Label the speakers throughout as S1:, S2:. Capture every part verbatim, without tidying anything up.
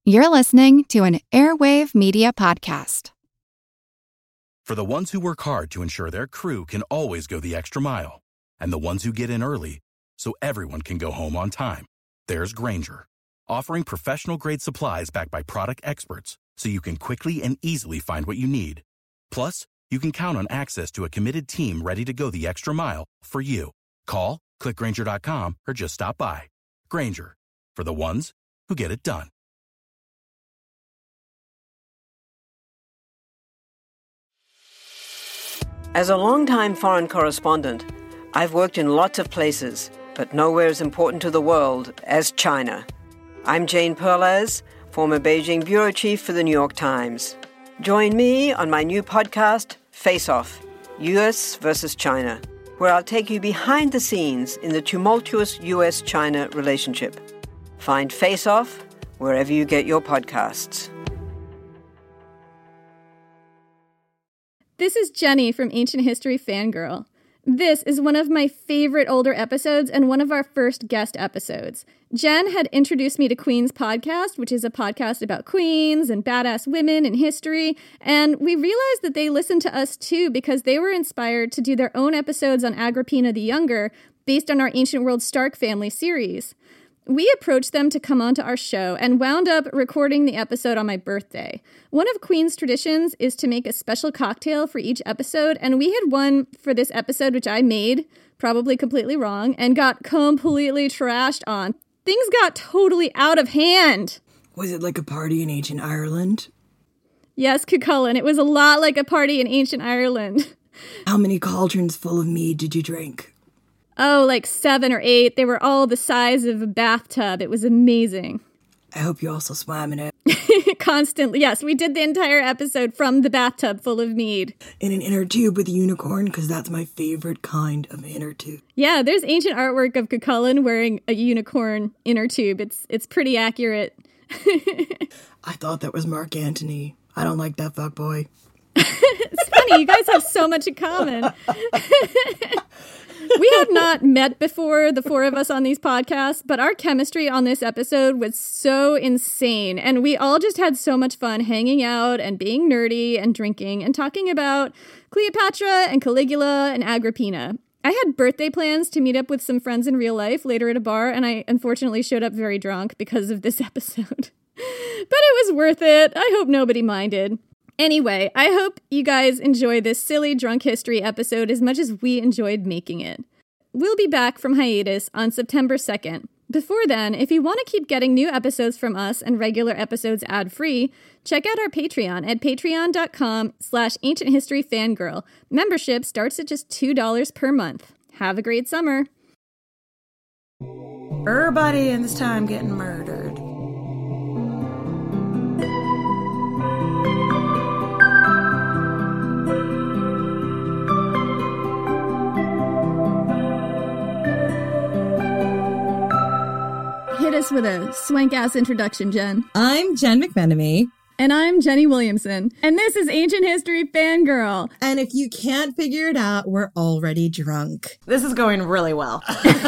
S1: You're listening to an Airwave Media Podcast.
S2: For the ones who work hard to ensure their crew can always go the extra mile, and the ones who get in early so everyone can go home on time, there's Grainger, offering professional-grade supplies backed by product experts so you can quickly and easily find what you need. Plus, you can count on access to a committed team ready to go the extra mile for you. Call, click Grainger dot com, or just stop by. Grainger, for the ones who get it done.
S3: As a longtime foreign correspondent, I've worked in lots of places, but nowhere as important to the world as China. I'm Jane Perlez, former Beijing bureau chief for the New York Times. Join me on my new podcast, Face Off, U S versus China, where I'll take you behind the scenes in the tumultuous U S China relationship. Find Face Off wherever you get your podcasts.
S4: This is Jenny from Ancient History Fangirl. This is one of my favorite older episodes and one of our first guest episodes. Jen had introduced me to Queen's Podcast, which is a podcast about queens and badass women in history, and we realized that they listened to us too because they were inspired to do their own episodes on Agrippina the Younger based on our Ancient World Stark family series. We approached them to come onto our show and wound up recording the episode on my birthday. One of Queen's traditions is to make a special cocktail for each episode, and we had one for this episode, which I made, probably completely wrong, and got completely trashed on. Things got totally out of hand.
S5: Was it like a party in ancient Ireland?
S4: Yes, Cuchulainn, it was a lot like a party in ancient Ireland.
S5: How many cauldrons full of mead did you drink?
S4: Oh, like seven or eight. They were all the size of a bathtub. It was amazing.
S5: I hope you also swam in it.
S4: Constantly. Yes, we did the entire episode from the bathtub full of mead.
S5: In an inner tube with a unicorn, because that's my favorite kind of inner tube.
S4: Yeah, there's ancient artwork of Cuchulainn wearing a unicorn inner tube. It's it's pretty accurate.
S5: I thought that was Mark Antony. I don't like that fuckboy.
S4: It's funny, you guys have so much in common. We have not met before, the four of us on these podcasts, but our chemistry on this episode was so insane. And we all just had so much fun hanging out and being nerdy and drinking and talking about Cleopatra and Caligula and Agrippina. I had birthday plans to meet up with some friends in real life later at a bar, and I unfortunately showed up very drunk because of this episode. But it was worth it. I hope nobody minded. Anyway, I hope you guys enjoy this silly drunk history episode as much as we enjoyed making it. We'll be back from hiatus on September second. Before then, if you want to keep getting new episodes from us and regular episodes ad-free, check out our Patreon at patreon.com slash ancient history fangirl. Membership starts at just two dollars per month. Have a great summer.
S5: Everybody in this time getting murdered.
S4: Hit us with a swank-ass introduction, Jen.
S6: I'm Jen McMenemy.
S4: And I'm Jenny Williamson. And this is Ancient History Fangirl.
S6: And if you can't figure it out, we're already drunk.
S7: This is going really well.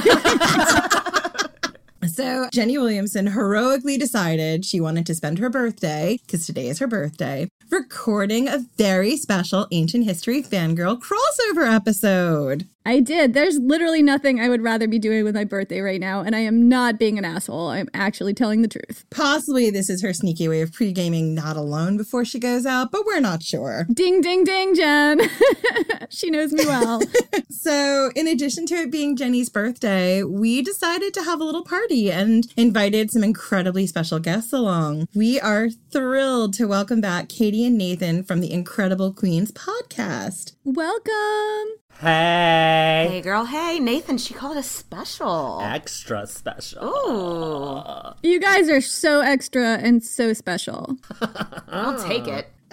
S6: So Jenny Williamson heroically decided she wanted to spend her birthday, because today is her birthday, recording a very special Ancient History Fangirl crossover episode.
S4: I did. There's literally nothing I would rather be doing with my birthday right now, and I am not being an asshole. I'm actually telling the truth.
S6: Possibly this is her sneaky way of pre-gaming not alone before she goes out, but we're not sure.
S4: Ding, ding, ding, Jen. She knows me well.
S6: So in addition to it being Jenny's birthday, we decided to have a little party and invited some incredibly special guests along. We are thrilled to welcome back Katie and Nathan from the Incredible Queens podcast.
S4: Welcome.
S8: Hey.
S7: Hey, girl. Hey, Nathan, she called us special.
S8: Extra special.
S7: Ooh.
S4: You guys are so extra and so special.
S7: I'll take it.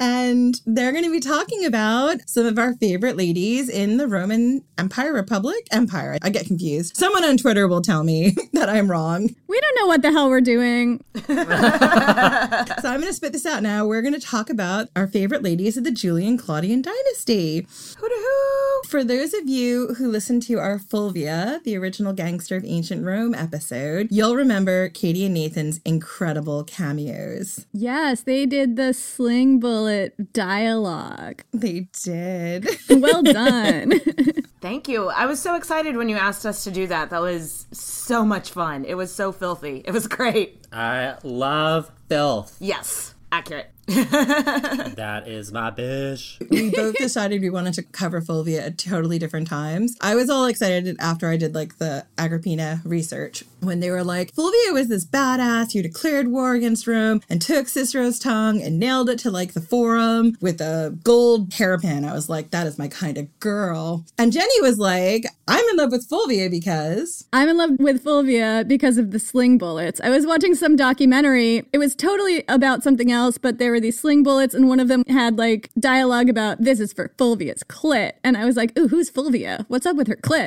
S6: And they're going to be talking about some of our favorite ladies in the Roman Empire, Republic, Empire. I get confused. Someone on Twitter will tell me that I'm wrong.
S4: We don't know what the hell we're doing.
S6: So I'm going to spit this out now. We're going to talk about our favorite ladies of the Julian-Claudian dynasty.
S7: Hoo-doo-hoo.
S6: For those of you who listened to our Fulvia, the original Gangster of Ancient Rome episode, you'll remember Katie and Nathan's incredible cameos.
S4: Yes, they did the sling bullet dialogue.
S6: They did.
S4: Well done.
S7: Thank you. I was so excited when you asked us to do that. That was so much fun. It was so filthy. It was great.
S8: I love filth.
S7: Yes, accurate.
S8: That is my bitch.
S6: We both decided we wanted to cover Fulvia at totally different times. I was all excited after I did like the Agrippina research when they were like, Fulvia was this badass who declared war against Rome and took Cicero's tongue and nailed it to like the forum with a gold hairpin. I was like, that is my kind of girl. And Jenny was like, I'm in love with Fulvia because...
S4: I'm in love with Fulvia because of the sling bullets. I was watching some documentary. It was totally about something else, but there were these sling bullets and one of them had like dialogue about this is for Fulvia's clit. And I was like, ooh, who's Fulvia? What's up with her clit?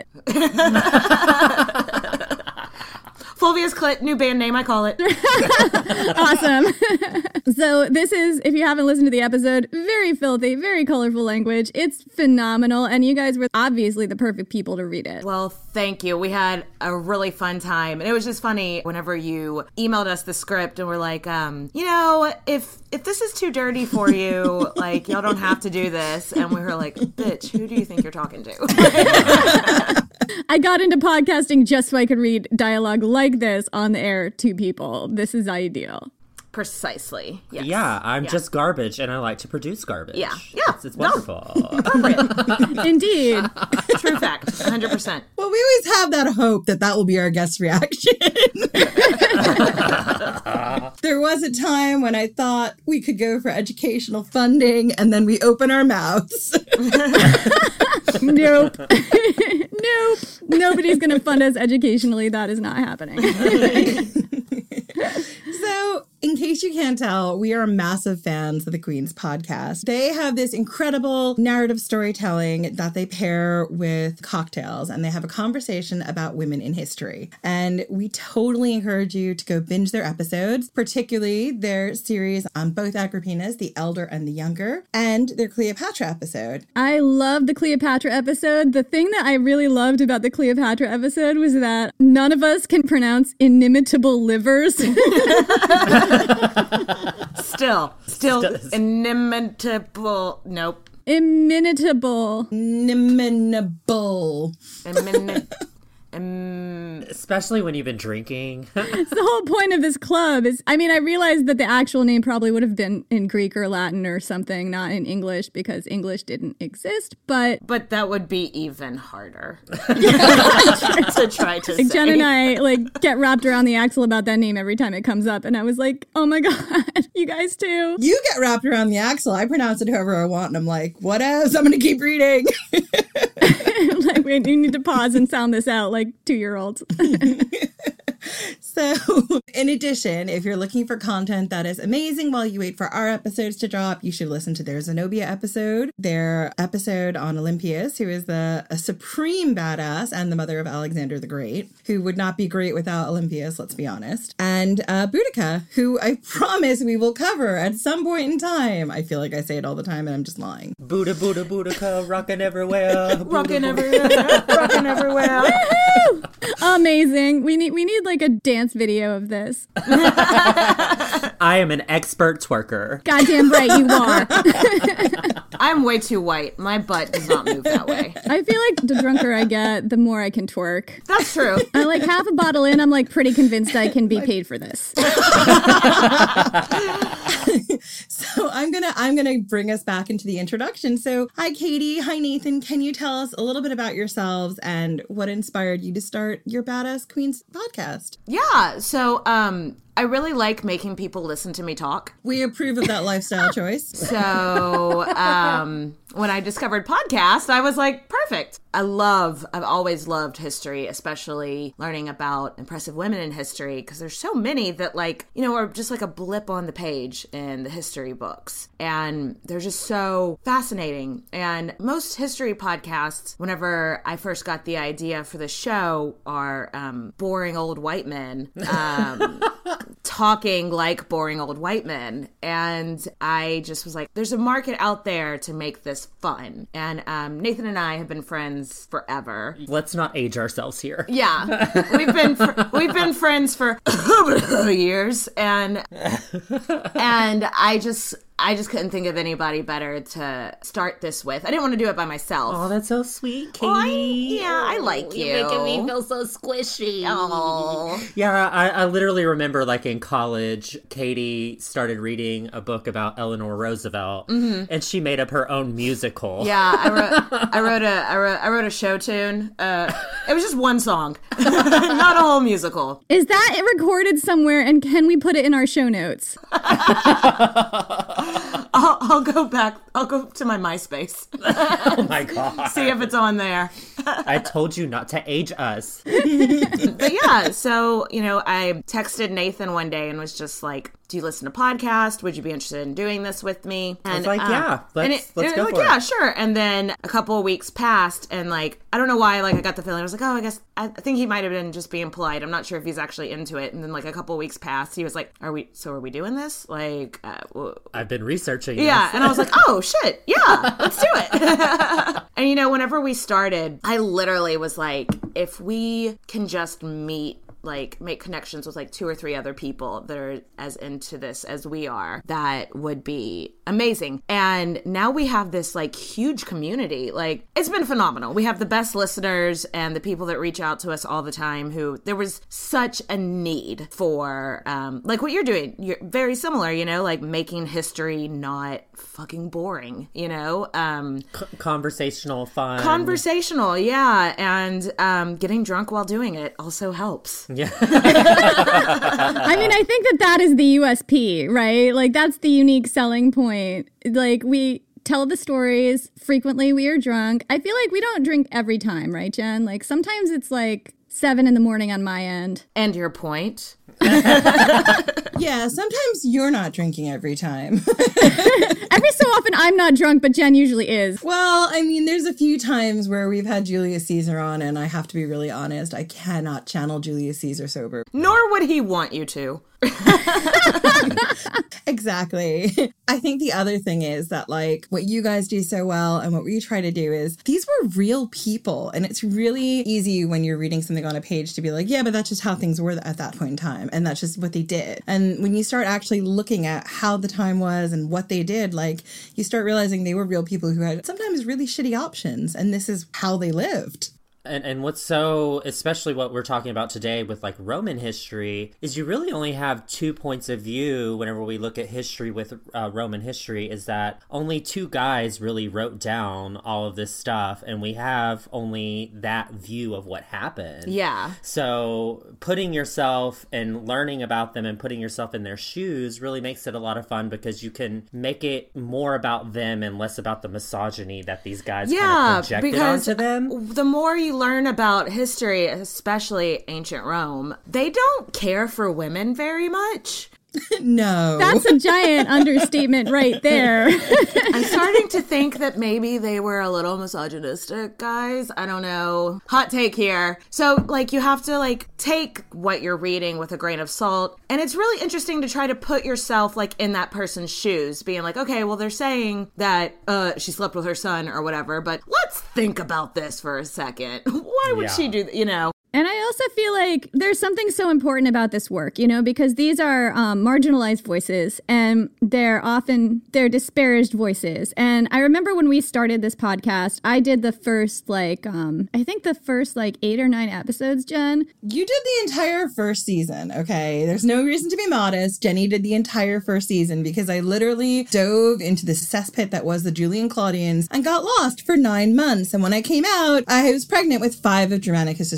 S7: Fulvia's Clit, new band name, I call it.
S4: Awesome. So this is, if you haven't listened to the episode, very filthy, very colorful language. It's phenomenal. And you guys were obviously the perfect people to read it.
S7: Well, thank you. We had a really fun time. And it was just funny whenever you emailed us the script and were like, um, you know, if if this is too dirty for you, like, y'all don't have to do this. And we were like, bitch, who do you think you're talking to?
S4: I got into podcasting just so I could read dialogue like this on the air to people. This is ideal.
S7: Precisely. Yes.
S8: Yeah, I'm
S7: Yeah.
S8: just garbage and I like to produce garbage.
S7: Yeah. Yeah.
S8: It's, it's
S7: No.
S8: wonderful.
S7: Appropriate.
S4: Indeed.
S7: True fact. one hundred percent.
S6: Well, we always have that hope that that will be our guest reaction. There was a time when I thought we could go for educational funding and then we open our mouths.
S4: Nope. Nope. Nobody's going to fund us educationally. That is not happening.
S6: So, in case you can't tell, we are massive fans of the Queen's podcast. They have this incredible narrative storytelling that they pair with cocktails, and they have a conversation about women in history. And we totally encourage you to go binge their episodes, particularly their series on both Agrippinas, the elder and the younger, and their Cleopatra episode.
S4: I love the Cleopatra episode. The thing that I really loved about the Cleopatra episode was that none of us can pronounce inimitable livers.
S7: Still. Still.
S8: Still-
S7: Inimitable. Nope.
S4: Inimitable.
S6: Inimitable.
S7: Imin- um,
S8: Especially when you've been drinking.
S4: It's the whole point of this club. Is I mean, I realized that the actual name probably would have been in Greek or Latin or something, not in English, because English didn't exist. But
S7: but that would be even harder to try to
S4: like,
S7: say.
S4: Jen and I like get wrapped around the axle about that name every time it comes up, and I was like, oh my god, you guys too.
S6: You get wrapped around the axle. I pronounce it however I want, and I'm like, what else? I'm going to keep reading.
S4: Like we need to pause and sound this out like two-year-olds.
S6: So, in addition, if you're looking for content that is amazing while you wait for our episodes to drop, you should listen to their Zenobia episode, their episode on Olympias, who is the a supreme badass and the mother of Alexander the Great, who would not be great without Olympias, let's be honest, and uh, Boudica, who I promise we will cover at some point in time. I feel like I say it all the time and I'm just lying.
S8: Buddha, Buddha, Boudica, rockin' everywhere.
S7: Rocking everywhere. Rocking everywhere.
S4: Amazing. We need we need like a dance video of this.
S8: I am an expert twerker.
S4: Goddamn right you are.
S7: I'm way too white. My butt does not move that way.
S4: I feel like the drunker I get, the more I can twerk.
S7: That's true.
S4: I like half a bottle in, I'm like pretty convinced I can be paid for this.
S6: So I'm gonna I'm gonna bring us back into the introduction. So hi Katie, hi Nathan. Can you tell us a little bit about yourselves and what inspired you to start your Badass Queens podcast?
S7: Yeah. So, um, I really like making people listen to me talk.
S6: We approve of that lifestyle choice.
S7: So um, when I discovered podcasts, I was like, perfect. I love, I've always loved history, especially learning about impressive women in history, because there's so many that like, you know, are just like a blip on the page in the history books. And they're just so fascinating. And most history podcasts, whenever I first got the idea for the show, are um, boring old white men um, talking like boring old white men. And I just was like, there's a market out there to make this fun. And um, Nathan and I have been friends forever.
S8: Let's not age ourselves here.
S7: Yeah, we've been fr- we've been friends for years, and and I just I just couldn't think of anybody better to start this with. I didn't want to do it by myself.
S8: Oh, that's so sweet, Katie.
S7: Oh, I, yeah, I like you.
S8: You're making me feel so squishy.
S7: Oh.
S8: Yeah, I, I literally remember, like, in college, Katie started reading a book about Eleanor Roosevelt, mm-hmm. and she made up her own musical.
S7: Yeah, I wrote, I wrote a, I wrote, I wrote a show tune. Uh, it was just one song, not a whole musical.
S4: Is that recorded somewhere, and can we put it in our show notes?
S7: I'll, I'll go back. I'll go to my MySpace.
S8: Oh my God.
S7: See if it's on there.
S8: I told you not to age us.
S7: But yeah, so, you know, I texted Nathan one day and was just like, do you listen to podcasts? Would you be interested in doing this with me? And
S8: I was like,
S7: uh,
S8: yeah, let's,
S7: and it,
S8: let's
S7: and
S8: go
S7: like,
S8: for
S7: yeah,
S8: it.
S7: sure. And then a couple of weeks passed, and like, I don't know why, like, I got the feeling, I was like, oh, I guess, I think he might have been just being polite. I'm not sure if he's actually into it. And then like a couple of weeks passed, he was like, are we, so are we doing this? Like, uh, w-
S8: I've been researching
S7: Yeah,
S8: this.
S7: and I was like, oh, shit, yeah, let's do it. And, you know, whenever we started, I literally was like, if we can just meet, like, make connections with, like, two or three other people that are as into this as we are, that would be amazing. And now we have this, like, huge community. Like, it's been phenomenal. We have the best listeners and the people that reach out to us all the time who, there was such a need for, um, like, what you're doing. You're very similar, you know, like, making history not fucking boring, you know? Um,
S8: C- conversational, fun.
S7: Conversational, yeah. And um, getting drunk while doing it also helps.
S8: Yeah.
S4: I mean, I think that that is the U S P, right? Like, that's the unique selling point. Like, we tell the stories. Frequently, we are drunk. I feel like we don't drink every time, right, Jen? Like, sometimes it's like seven in the morning on my end.
S7: And your point?
S6: Yeah, sometimes you're not drinking every time.
S4: Every so often I'm not drunk, but Jen usually is.
S6: Well, I mean, there's a few times where we've had Julius Caesar on, and I have to be really honest, I cannot channel Julius Caesar sober.
S7: Nor would he want you to.
S6: Exactly. I think the other thing is that, like, what you guys do so well and what we try to do is, these were real people, and it's really easy when you're reading something on a page to be like, yeah, but that's just how things were at that point in time, and that's just what they did. And when you start actually looking at how the time was and what they did, like, you start realizing they were real people who had sometimes really shitty options, and this is how they lived.
S8: And and what's so, especially what we're talking about today with like Roman history, is you really only have two points of view whenever we look at history with uh, Roman history, is that only two guys really wrote down all of this stuff, and we have only that view of what happened.
S7: Yeah.
S8: So putting yourself and learning about them and putting yourself in their shoes really makes it a lot of fun, because you can make it more about them and less about the misogyny that these guys
S7: yeah,
S8: kind of projected
S7: because
S8: onto them.
S7: The more you learn about history, especially ancient Rome, they don't care for women very much.
S6: No.
S4: That's a giant understatement right there.
S7: I'm starting to think that maybe they were a little misogynistic, guys. I don't know. Hot take here. So, like, you have to, like, take what you're reading with a grain of salt. And it's really interesting to try to put yourself, like, in that person's shoes, being like, okay, well, they're saying that uh, she slept with her son or whatever, but let's think about this for a second. Why would
S8: Yeah.
S7: she do that? You know?
S4: And I also feel like there's something so important about this work, you know, because these are um, marginalized voices, and they're often, they're disparaged voices. And I remember when we started this podcast, I did the first, like, um, I think the first, like, eight or nine episodes, Jen.
S6: You did the entire first season, okay? There's no reason to be modest. Jenny did the entire first season because I literally dove into the cesspit that was the Julian Claudians and got lost for nine months. And when I came out, I was pregnant with five of Germanicus's children.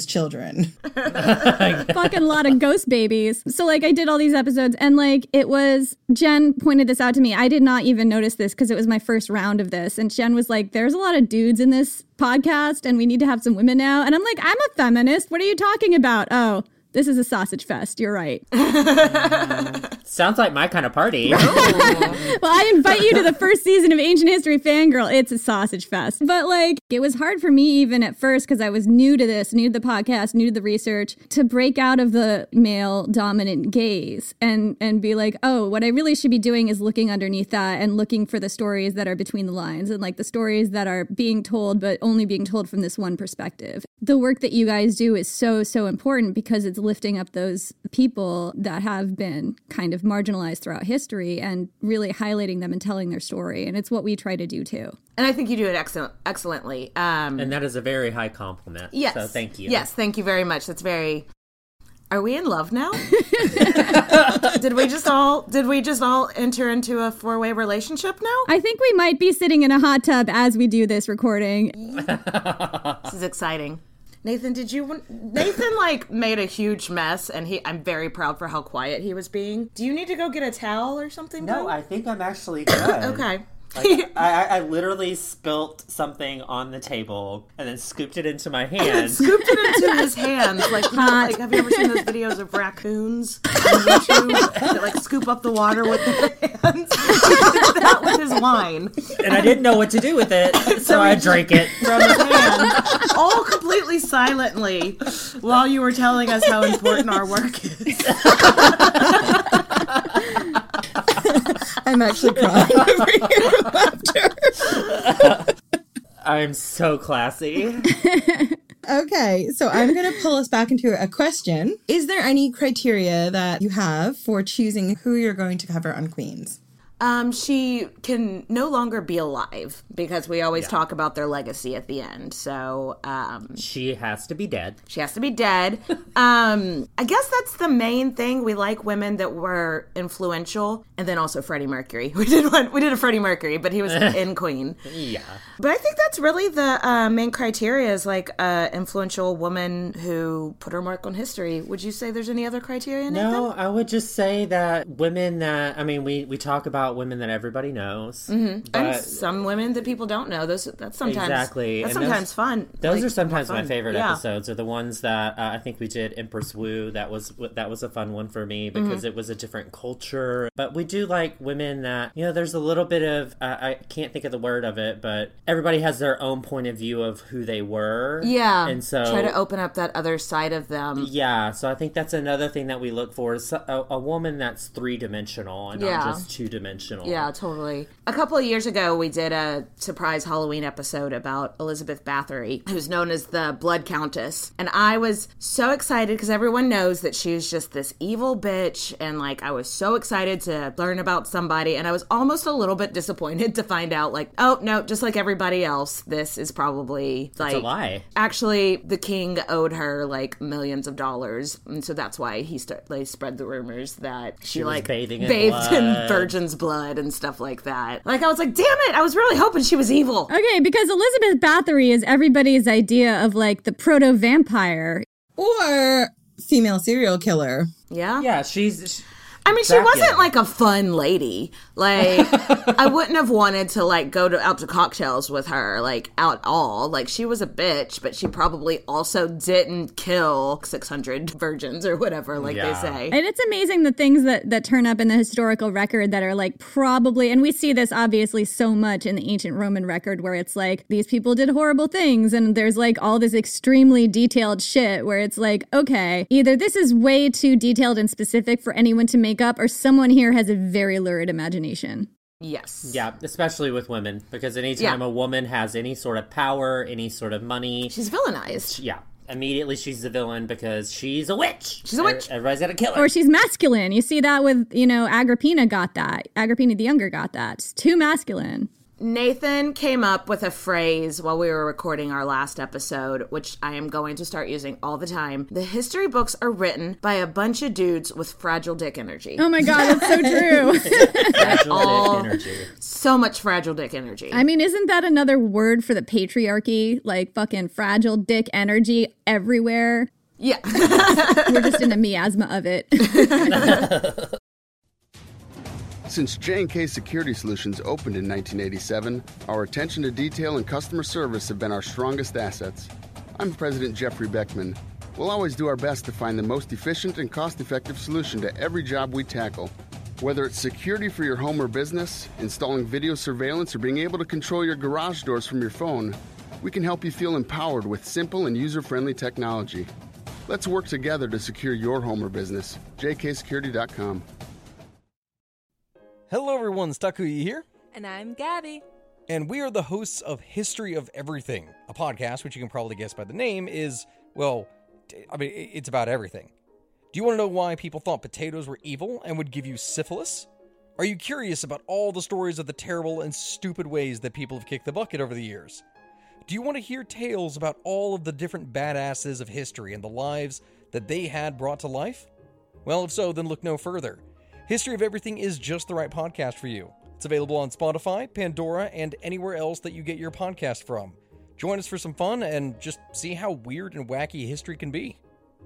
S6: children.
S4: Fucking lot of ghost babies. So like I did all these episodes and like it was, Jen pointed this out to me. I did not even notice this because it was my first round of this. And Jen was like, there's a lot of dudes in this podcast and we need to have some women now. And I'm like, I'm a feminist. What are you talking about? Oh, this is a sausage fest. You're right.
S8: Sounds like my kind of party.
S4: Well, I invite you to the first season of Ancient History Fangirl. It's a sausage fest. But like, it was hard for me even at first because I was new to this, new to the podcast, new to the research, to break out of the male dominant gaze and, and be like, oh, what I really should be doing is looking underneath that and looking for the stories that are between the lines and like the stories that are being told, but only being told from this one perspective. The work that you guys do is so, so important because it's lifting up those people that have been kind of marginalized throughout history and really highlighting them and telling their story. And it's what we try to do too.
S7: And I think you do it excellent, excellently. Um,
S8: and that is a very high compliment.
S7: Yes.
S8: So thank you.
S7: Yes, thank you very much. That's very... Are we in love now? did we just all did we just all enter into a four-way relationship now?
S4: I think we might be sitting in a hot tub as we do this recording.
S7: This is exciting. Nathan, did you... Nathan, like, made a huge mess, and he. I'm very proud for how quiet he was being. Do you need to go get a towel or something?
S8: No,
S7: Bill?
S8: I think I'm actually good.
S7: Okay.
S8: Like, I, I literally spilt something on the table and then scooped it into my hand.
S7: Scooped it into his hands. Like, you know, like, have you ever seen those videos of raccoons on YouTube that, like, scoop up the water with their hands? He did that with his wine.
S8: And I didn't know what to do with it, so, so I drank it
S7: from his hand, all completely silently, while you were telling us how important our work is.
S6: I'm actually crying over here from laughter.
S8: I'm so classy.
S6: Okay, so I'm going to pull us back into a question. Is there any criteria that you have for choosing who you're going to cover on Queens?
S7: Um, she can no longer be alive because we always
S8: Yeah.
S7: talk about their legacy at the end. So, um,
S8: She has to be dead.
S7: she has to be dead. um, I guess that's the main thing. We like women that were influential, and then also Freddie Mercury. We did one. We did a Freddie Mercury, but he was in Queen.
S8: Yeah.
S7: But I think that's really the uh, main criteria is like an influential woman who put her mark on history. Would you say there's any other criteria, Nathan?
S8: No, I would just say that women that, I mean, we, we talk about women that everybody knows.
S7: Mm-hmm.
S8: But
S7: And some women that people don't know. Those That's sometimes,
S8: Exactly.
S7: that's
S8: And
S7: sometimes
S8: those-
S7: fun.
S8: Those
S7: Like,
S8: are sometimes
S7: more
S8: my
S7: fun.
S8: favorite
S7: Yeah.
S8: episodes. Are the ones that uh, I think we did Empress Wu. That was that was a fun one for me because
S7: Mm-hmm.
S8: it was a different culture. But we do like women that, you know, there's a little bit of uh, I can't think of the word of it, but everybody has their own point of view of who they were.
S7: Yeah.
S8: and so
S7: try to open up that other side of them.
S8: Yeah, so I think that's another thing that we look for is a, a woman that's three dimensional and
S7: Yeah.
S8: not just two dimensional.
S7: Yeah, totally. A couple of years ago, we did a surprise Halloween episode about Elizabeth Bathory, who's known as the Blood Countess. And I was so excited because everyone knows that she was just this evil bitch. And like, I was so excited to learn about somebody. And I was almost a little bit disappointed to find out, like, oh, no, just like everybody else, this is probably like.
S8: It's a lie.
S7: Actually, the king owed her like millions of dollars. And so that's why he st- they spread the rumors that she,
S8: She was
S7: like
S8: bathing in
S7: bathed in
S8: blood.
S7: virgin's blood and stuff like that. Like, I was like, damn it, I was really hoping she was evil.
S4: Okay, because Elizabeth Bathory is everybody's idea of like the proto-vampire.
S6: Or female serial killer.
S7: Yeah?
S8: Yeah, she's...
S7: I mean, she
S8: Dracula.
S7: wasn't like a fun lady. Like, I wouldn't have wanted to like go to out to cocktails with her, like, at all. Like, she was a bitch, but she probably also didn't kill six hundred virgins or whatever, like
S8: Yeah.
S7: they say.
S4: And it's amazing the things that, that turn up in the historical record that are like probably, and we see this obviously so much in the ancient Roman record where it's like, these people did horrible things. And there's like all this extremely detailed shit where it's like, okay, either this is way too detailed and specific for anyone to make up, or someone here has a very lurid imagination.
S7: Yes.
S8: Yeah, especially with women, because anytime
S7: Yeah.
S8: a woman has any sort of power, any sort of money,
S7: She's villainized.
S8: yeah, immediately she's the villain because she's a witch.
S7: She's a witch.
S8: Everybody's got to kill her.
S4: Or she's masculine. You see that with, you know, Agrippina got that. Agrippina the Younger got that. It's too masculine.
S7: Nathan came up with a phrase while we were recording our last episode, which I am going to start using all the time. The history books are written by a bunch of dudes with fragile dick energy.
S4: Oh my God, that's so true.
S8: Fragile
S7: all-
S8: dick energy.
S7: So much fragile dick energy.
S4: I mean, isn't that another word for the patriarchy? Like fucking fragile dick energy everywhere.
S7: Yeah.
S4: We're just in a miasma of it.
S9: Since J and K Security Solutions opened in nineteen eighty-seven, our attention to detail and customer service have been our strongest assets. I'm President Jeffrey Beckman. We'll always do our best to find the most efficient and cost-effective solution to every job we tackle. Whether it's security for your home or business, installing video surveillance, or being able to control your garage doors from your phone, we can help you feel empowered with simple and user-friendly technology. Let's work together to secure your home or business. J K security dot com.
S10: Hello everyone, Takuya here.
S11: And I'm Gabby.
S10: And we are the hosts of History of Everything, a podcast which you can probably guess by the name is, well, I mean, it's about everything. Do you want to know why people thought potatoes were evil and would give you syphilis? Are you curious about all the stories of the terrible and stupid ways that people have kicked the bucket over the years? Do you want to hear tales about all of the different badasses of history and the lives that they had brought to life? Well, if so, then look no further. History of Everything is just the right podcast for you. It's available on Spotify, Pandora, and anywhere else that you get your podcast from. Join us for some fun and just see how weird and wacky history can be.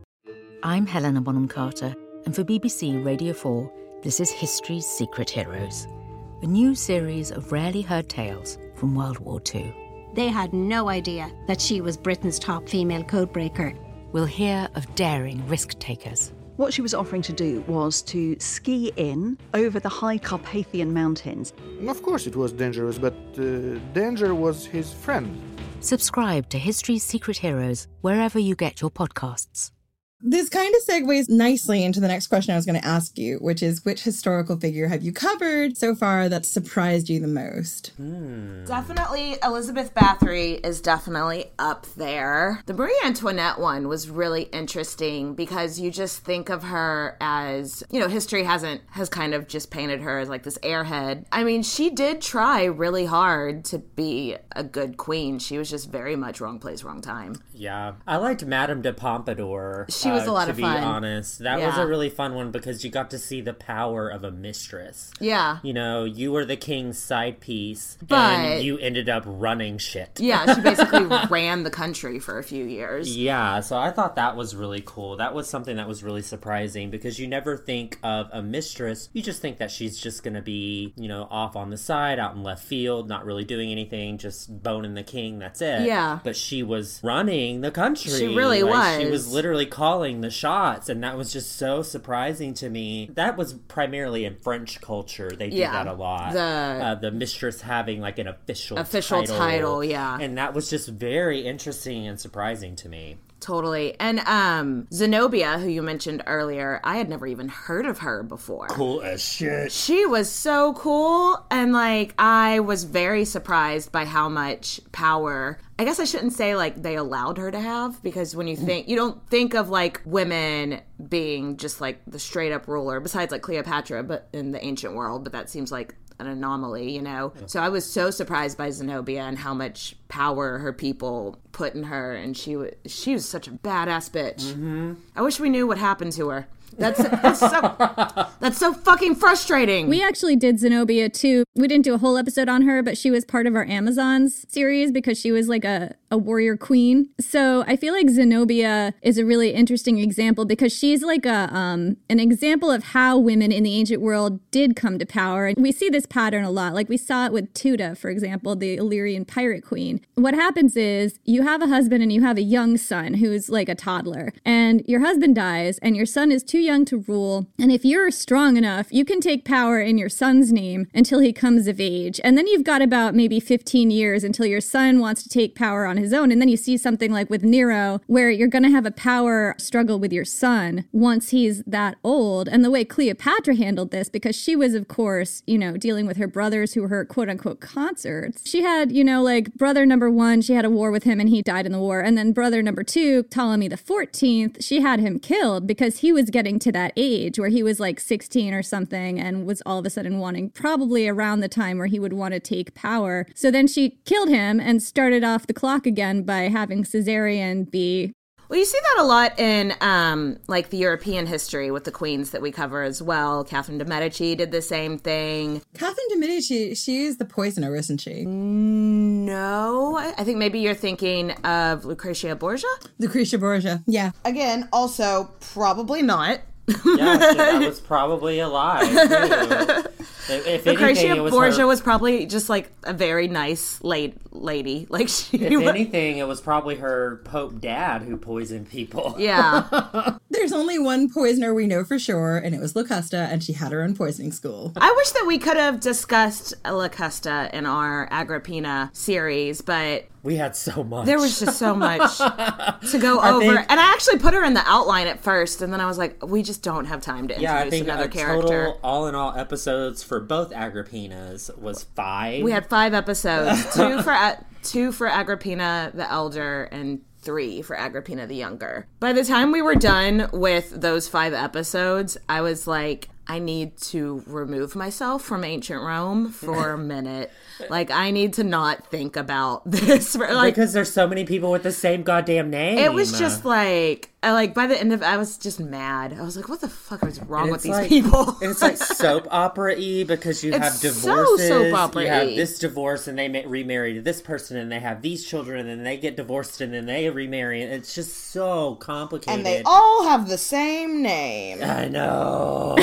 S12: I'm Helena Bonham Carter, and for B B C Radio four, this is History's Secret Heroes, a new series of rarely heard tales from World War Two.
S13: They had no idea that she was Britain's top female codebreaker.
S12: We'll hear of daring risk-takers.
S14: What she was offering to do was to ski in over the high Carpathian mountains.
S15: Of course it was dangerous, but uh, danger was his friend.
S12: Subscribe to History's Secret Heroes wherever you get your podcasts.
S6: This kind of segues nicely into the next question I was going to ask you, which is, which historical figure have you covered so far that surprised you the most?
S7: Hmm. Definitely Elizabeth Bathory is definitely up there. The Marie Antoinette one was really interesting because you just think of her as, you know, history hasn't, has kind of just painted her as like this airhead. I mean, she did try really hard to be a good queen. She was just very much wrong place, wrong time.
S8: Yeah. I liked Madame de Pompadour.
S7: She was a lot
S8: uh,
S7: of
S8: fun.
S7: fun.
S8: To be honest, that
S7: yeah.
S8: was a really fun one because you got to see the power of a mistress.
S7: Yeah.
S8: You know, you were the king's side piece,
S7: but
S8: and you ended up running shit.
S7: Yeah, she basically ran the country for a few years.
S8: Yeah, so I thought that was really cool. That was something that was really surprising because you never think of a mistress. You just think that she's just going to be, you know, off on the side, out in left field, not really doing anything, just boning the king, that's it.
S7: Yeah.
S8: But she was running the country.
S7: She really
S8: like,
S7: was.
S8: She was literally calling the shots, and that was just so surprising to me. That was primarily in French culture. They do
S7: yeah,
S8: that a lot.
S7: The,
S8: uh, the mistress having like an official
S7: official title. title, yeah.
S8: And that was just very interesting and surprising to me.
S7: Totally. And um, Zenobia, who you mentioned earlier, I had never even heard of her before.
S8: Cool as shit.
S7: She was so cool. And like, I was very surprised by how much power, I guess I shouldn't say like they allowed her to have, because when you think, you don't think of like women being just like the straight up ruler, besides like Cleopatra, but in the ancient world, but that seems like an anomaly, you know? So I was so surprised by Zenobia and how much power her people put in her, and she was, she was such a badass bitch.
S8: Mm-hmm.
S7: I wish we knew what happened to her. That's that's so that's so fucking frustrating.
S4: We actually did Zenobia too. We didn't do a whole episode on her, but she was part of our Amazons series because she was like a, a warrior queen. So I feel like Zenobia is a really interesting example because she's like a um an example of how women in the ancient world did come to power. And we see this pattern a lot. Like we saw it with Tuda, for example, the Illyrian pirate queen. What happens is you have a husband and you have a young son who's like a toddler, and your husband dies and your son is too young to rule, and if you're strong enough, you can take power in your son's name until he comes of age, and then you've got about maybe fifteen years until your son wants to take power on his own. And then you see something like with Nero, where you're going to have a power struggle with your son once he's that old. And the way Cleopatra handled this, because she was, of course, you know, dealing with her brothers who were her quote-unquote consorts. She had, you know, like brother number one, she had a war with him and he died in the war, and then brother number two, Ptolemy the fourteenth, she had him killed because he was getting to that age where he was like sixteen or something and was all of a sudden wanting, probably around the time where he would want to take power. So then she killed him and started off the clock again by having Caesarion be...
S7: Well, you see that a lot in, um, like, the European history with the queens that we cover as well. Catherine de' Medici did the same thing.
S6: Catherine de' Medici, she is the poisoner, isn't she?
S7: No. No, I think maybe you're thinking of Lucretia Borgia.
S6: Lucretia Borgia, yeah.
S7: Again, also probably not.
S8: Yeah, so that was probably a lie, too. If, if
S7: Lucretia
S8: anything, it was
S7: Borgia
S8: her...
S7: was probably just like a very nice late lady. Like she
S8: If
S7: was...
S8: anything, it was probably her Pope dad who poisoned people.
S7: Yeah.
S6: There's only one poisoner we know for sure, and it was Locusta, and she had her own poisoning school.
S7: I wish that we could have discussed Locusta in our Agrippina series, but
S8: we had so much.
S7: There was just so much to go
S8: I
S7: over.
S8: think,
S7: and I actually put her in the outline at first, and then I was like, we just don't have time to introduce
S8: yeah, I think
S7: another
S8: a
S7: character.
S8: Total, all in all, episodes for both Agrippinas was five.
S7: We had five episodes. two for two for Agrippina the Elder, and three for Agrippina the Younger. By the time we were done with those five episodes, I was like, I need to remove myself from ancient Rome for a minute. Like, I need to not think about this. For, like,
S8: because there's so many people with the same goddamn name.
S7: It was just like, I, like by the end of it, I was just mad. I was like, what the fuck is wrong with these
S8: like,
S7: people?
S8: It's like soap opera-y because you
S7: it's
S8: have divorces.
S7: So soap opera-y.
S8: You have this divorce and they remarry to this person and they have these children and then they get divorced and then they remarry. And it's just so complicated.
S7: And they all have the same name.
S8: I know.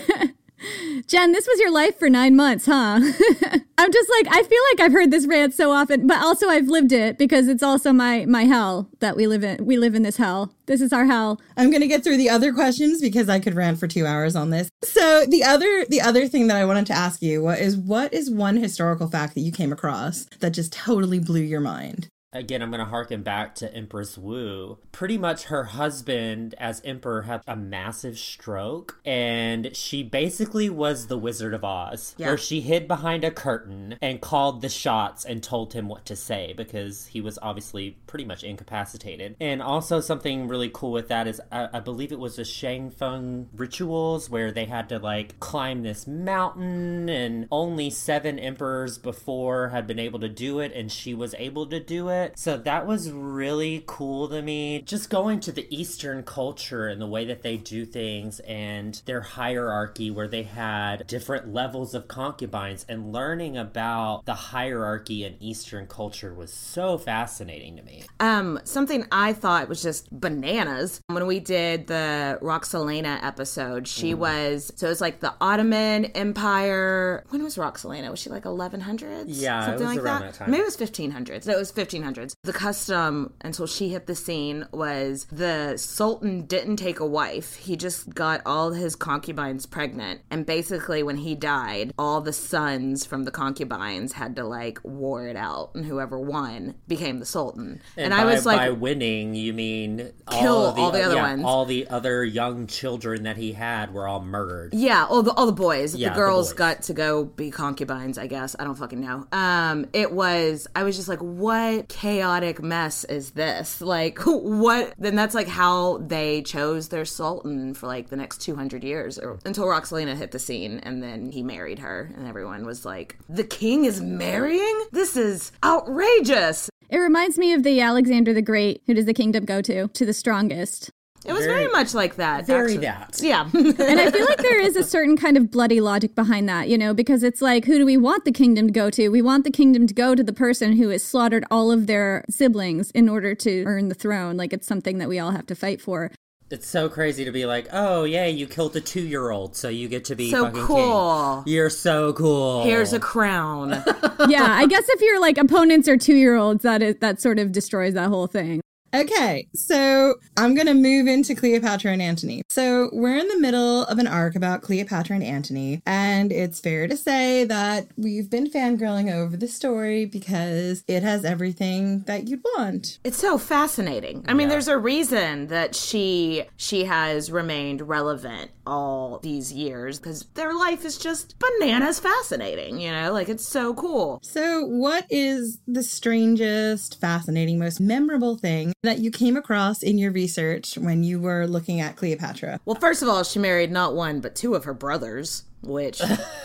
S4: Jen, this was your life for nine months, huh? I'm just like, I feel like I've heard this rant so often, but also I've lived it because it's also my my hell that we live in. We live in this hell. This is our hell.
S6: I'm going to get through the other questions because I could rant for two hours on this. So the other the other thing that I wanted to ask you is, what is one historical fact that you came across that just totally blew your mind?
S8: Again, I'm going to harken back to Empress Wu. Pretty much her husband as emperor had a massive stroke, and she basically was the Wizard of Oz, yeah. where she hid behind a curtain and called the shots and told him what to say because he was obviously pretty much incapacitated. And also something really cool with that is I, I believe it was the Shang Feng rituals where they had to like climb this mountain, and only seven emperors before had been able to do it, and she was able to do it. So that was really cool to me. Just going to the Eastern culture and the way that they do things and their hierarchy where they had different levels of concubines, and learning about the hierarchy in Eastern culture was so fascinating to me.
S7: Um, something I thought was just bananas when we did the Roxolana episode. She mm. was, so it was like the Ottoman Empire. When was Roxolana? Was she like eleven hundreds?
S8: Yeah,
S7: something
S8: it was
S7: like
S8: around
S7: that?
S8: that time.
S7: Maybe it was fifteen hundreds. No, it was fifteen hundreds. The custom until she hit the scene was the Sultan didn't take a wife. He just got all his concubines pregnant. And basically when he died, all the sons from the concubines had to like war it out. And whoever won became the Sultan.
S8: And,
S7: and
S8: by,
S7: I was like,
S8: by winning, you mean
S7: kill
S8: all, the,
S7: all the other
S8: yeah,
S7: ones.
S8: All the other young children that he had were all murdered.
S7: Yeah, all the all the boys.
S8: Yeah,
S7: the girls
S8: the boys.
S7: got to go be concubines, I guess. I don't fucking know. Um, it was, I was just like, what chaotic mess is this? Like, what? Then that's like how they chose their sultan for like the next two hundred years, or until Roxolana hit the scene, and then he married her, and everyone was like, the king is marrying? This is outrageous.
S4: It reminds me of the Alexander the Great. Who does the kingdom go to? To the strongest.
S7: It was very, very much like that.
S8: Very
S7: actually.
S8: that.
S7: Yeah.
S4: And I feel like there is a certain kind of bloody logic behind that, you know, because it's like, who do we want the kingdom to go to? We want the kingdom to go to the person who has slaughtered all of their siblings in order to earn the throne. Like, it's something that we all have to fight for.
S8: It's so crazy to be like, oh, yeah, you killed a two-year-old, so you get to be
S7: so
S8: fucking
S7: cool.
S8: king. You're so cool.
S7: Here's a crown.
S4: Yeah, I guess if your, like, opponents are two-year-olds, that is, that sort of destroys that whole thing.
S6: Okay, so I'm going to move into Cleopatra and Antony. So we're in the middle of an arc about Cleopatra and Antony, and it's fair to say that we've been fangirling over the story because it has everything that you'd want.
S7: It's so fascinating. I mean,
S8: Yeah.
S7: there's a reason that she she has remained relevant all these years, because their life is just bananas fascinating, you know? Like, it's so cool.
S6: So what is the strangest, fascinating, most memorable thing that you came across in your research when you were looking at Cleopatra?
S7: Well, first of all, she married not one, but two of her brothers, which...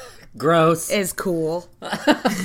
S8: Gross.
S7: Is cool.
S4: I,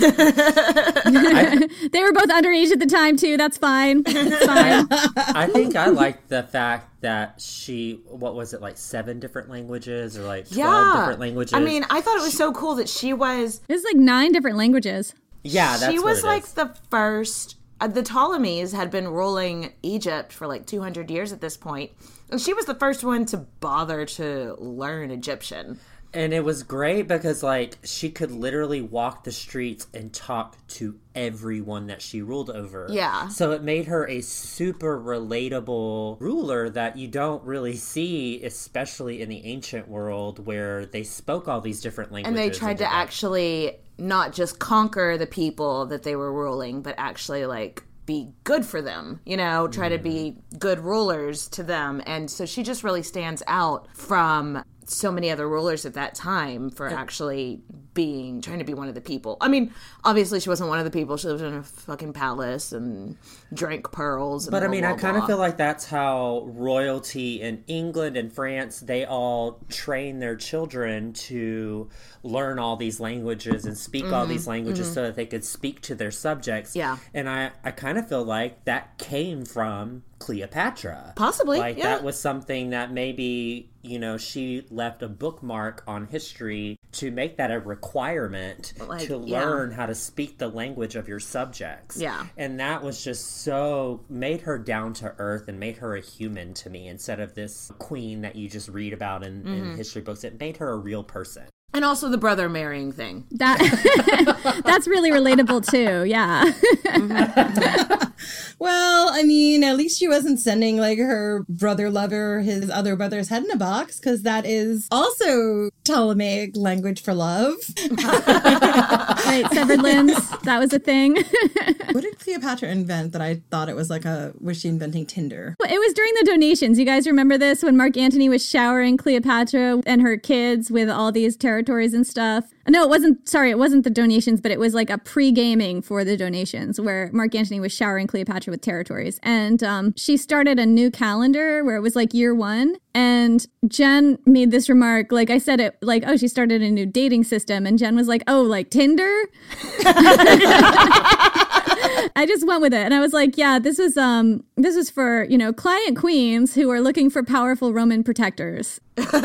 S4: they were both underage at the time, too. That's fine. It's fine.
S8: I think I liked the fact that she, what was it, like seven different languages or like twelve
S7: yeah.
S8: different languages?
S7: I mean, I thought it was so cool that she was...
S4: There's like nine different languages.
S8: Yeah, that's
S7: She
S8: what
S7: was
S8: it
S7: like
S8: is.
S7: the first. Uh, the Ptolemies had been ruling Egypt for like two hundred years at this point, and she was the first one to bother to learn Egyptian.
S8: And it was great because, like, she could literally walk the streets and talk to everyone that she ruled over.
S7: Yeah.
S8: So it made her a super relatable ruler that you don't really see, especially in the ancient world where they spoke all these different languages.
S7: And they tried to actually not just conquer the people that they were ruling, but actually, like, be good for them, you know, try mm. to be good rulers to them. And so she just really stands out from so many other rulers at that time for actually being, trying to be one of the people. I mean, obviously she wasn't one of the people. She lived in a fucking palace and drank pearls. And
S8: but
S7: blah,
S8: I mean,
S7: blah,
S8: I kind
S7: blah.
S8: of feel like that's how royalty in England and France, they all train their children to learn all these languages and speak mm-hmm. all these languages mm-hmm. so that they could speak to their subjects.
S7: Yeah.
S8: And I, I kind of feel like that came from Cleopatra.
S7: Possibly,
S8: Like,
S7: yeah.
S8: that was something that maybe, you know, she left a bookmark on history to make that a requirement
S7: like,
S8: to
S7: yeah.
S8: learn how to speak the language of your subjects.
S7: Yeah.
S8: And that was just so, made her down to earth and made her a human to me instead of this queen that you just read about in, mm-hmm. in history books. It made her a real person.
S7: And also the brother marrying thing.
S4: That that's really relatable too. Yeah.
S6: mm-hmm. Well, I mean, at least she wasn't sending like her brother lover his other brother's head in a box, because that is also Ptolemaic language for love.
S4: Right, severed limbs. That was a thing.
S6: What did Cleopatra invent that I thought it was like a, was she inventing Tinder?
S4: Well, it was during the donations. You guys remember this when Mark Antony was showering Cleopatra and her kids with all these territories and stuff? No, it wasn't. Sorry, it wasn't the donations, but it was like a pre-gaming for the donations where Mark Antony was showering Cleopatra with territories. And um, she started a new calendar where it was like year one. And Jen made this remark, like I said it, like, oh, she started a new dating system. And Jen was like, oh, like Tinder? I just went with it. And I was like, yeah, this was um, this was for, you know, client queens who are looking for powerful Roman protectors.
S6: Because,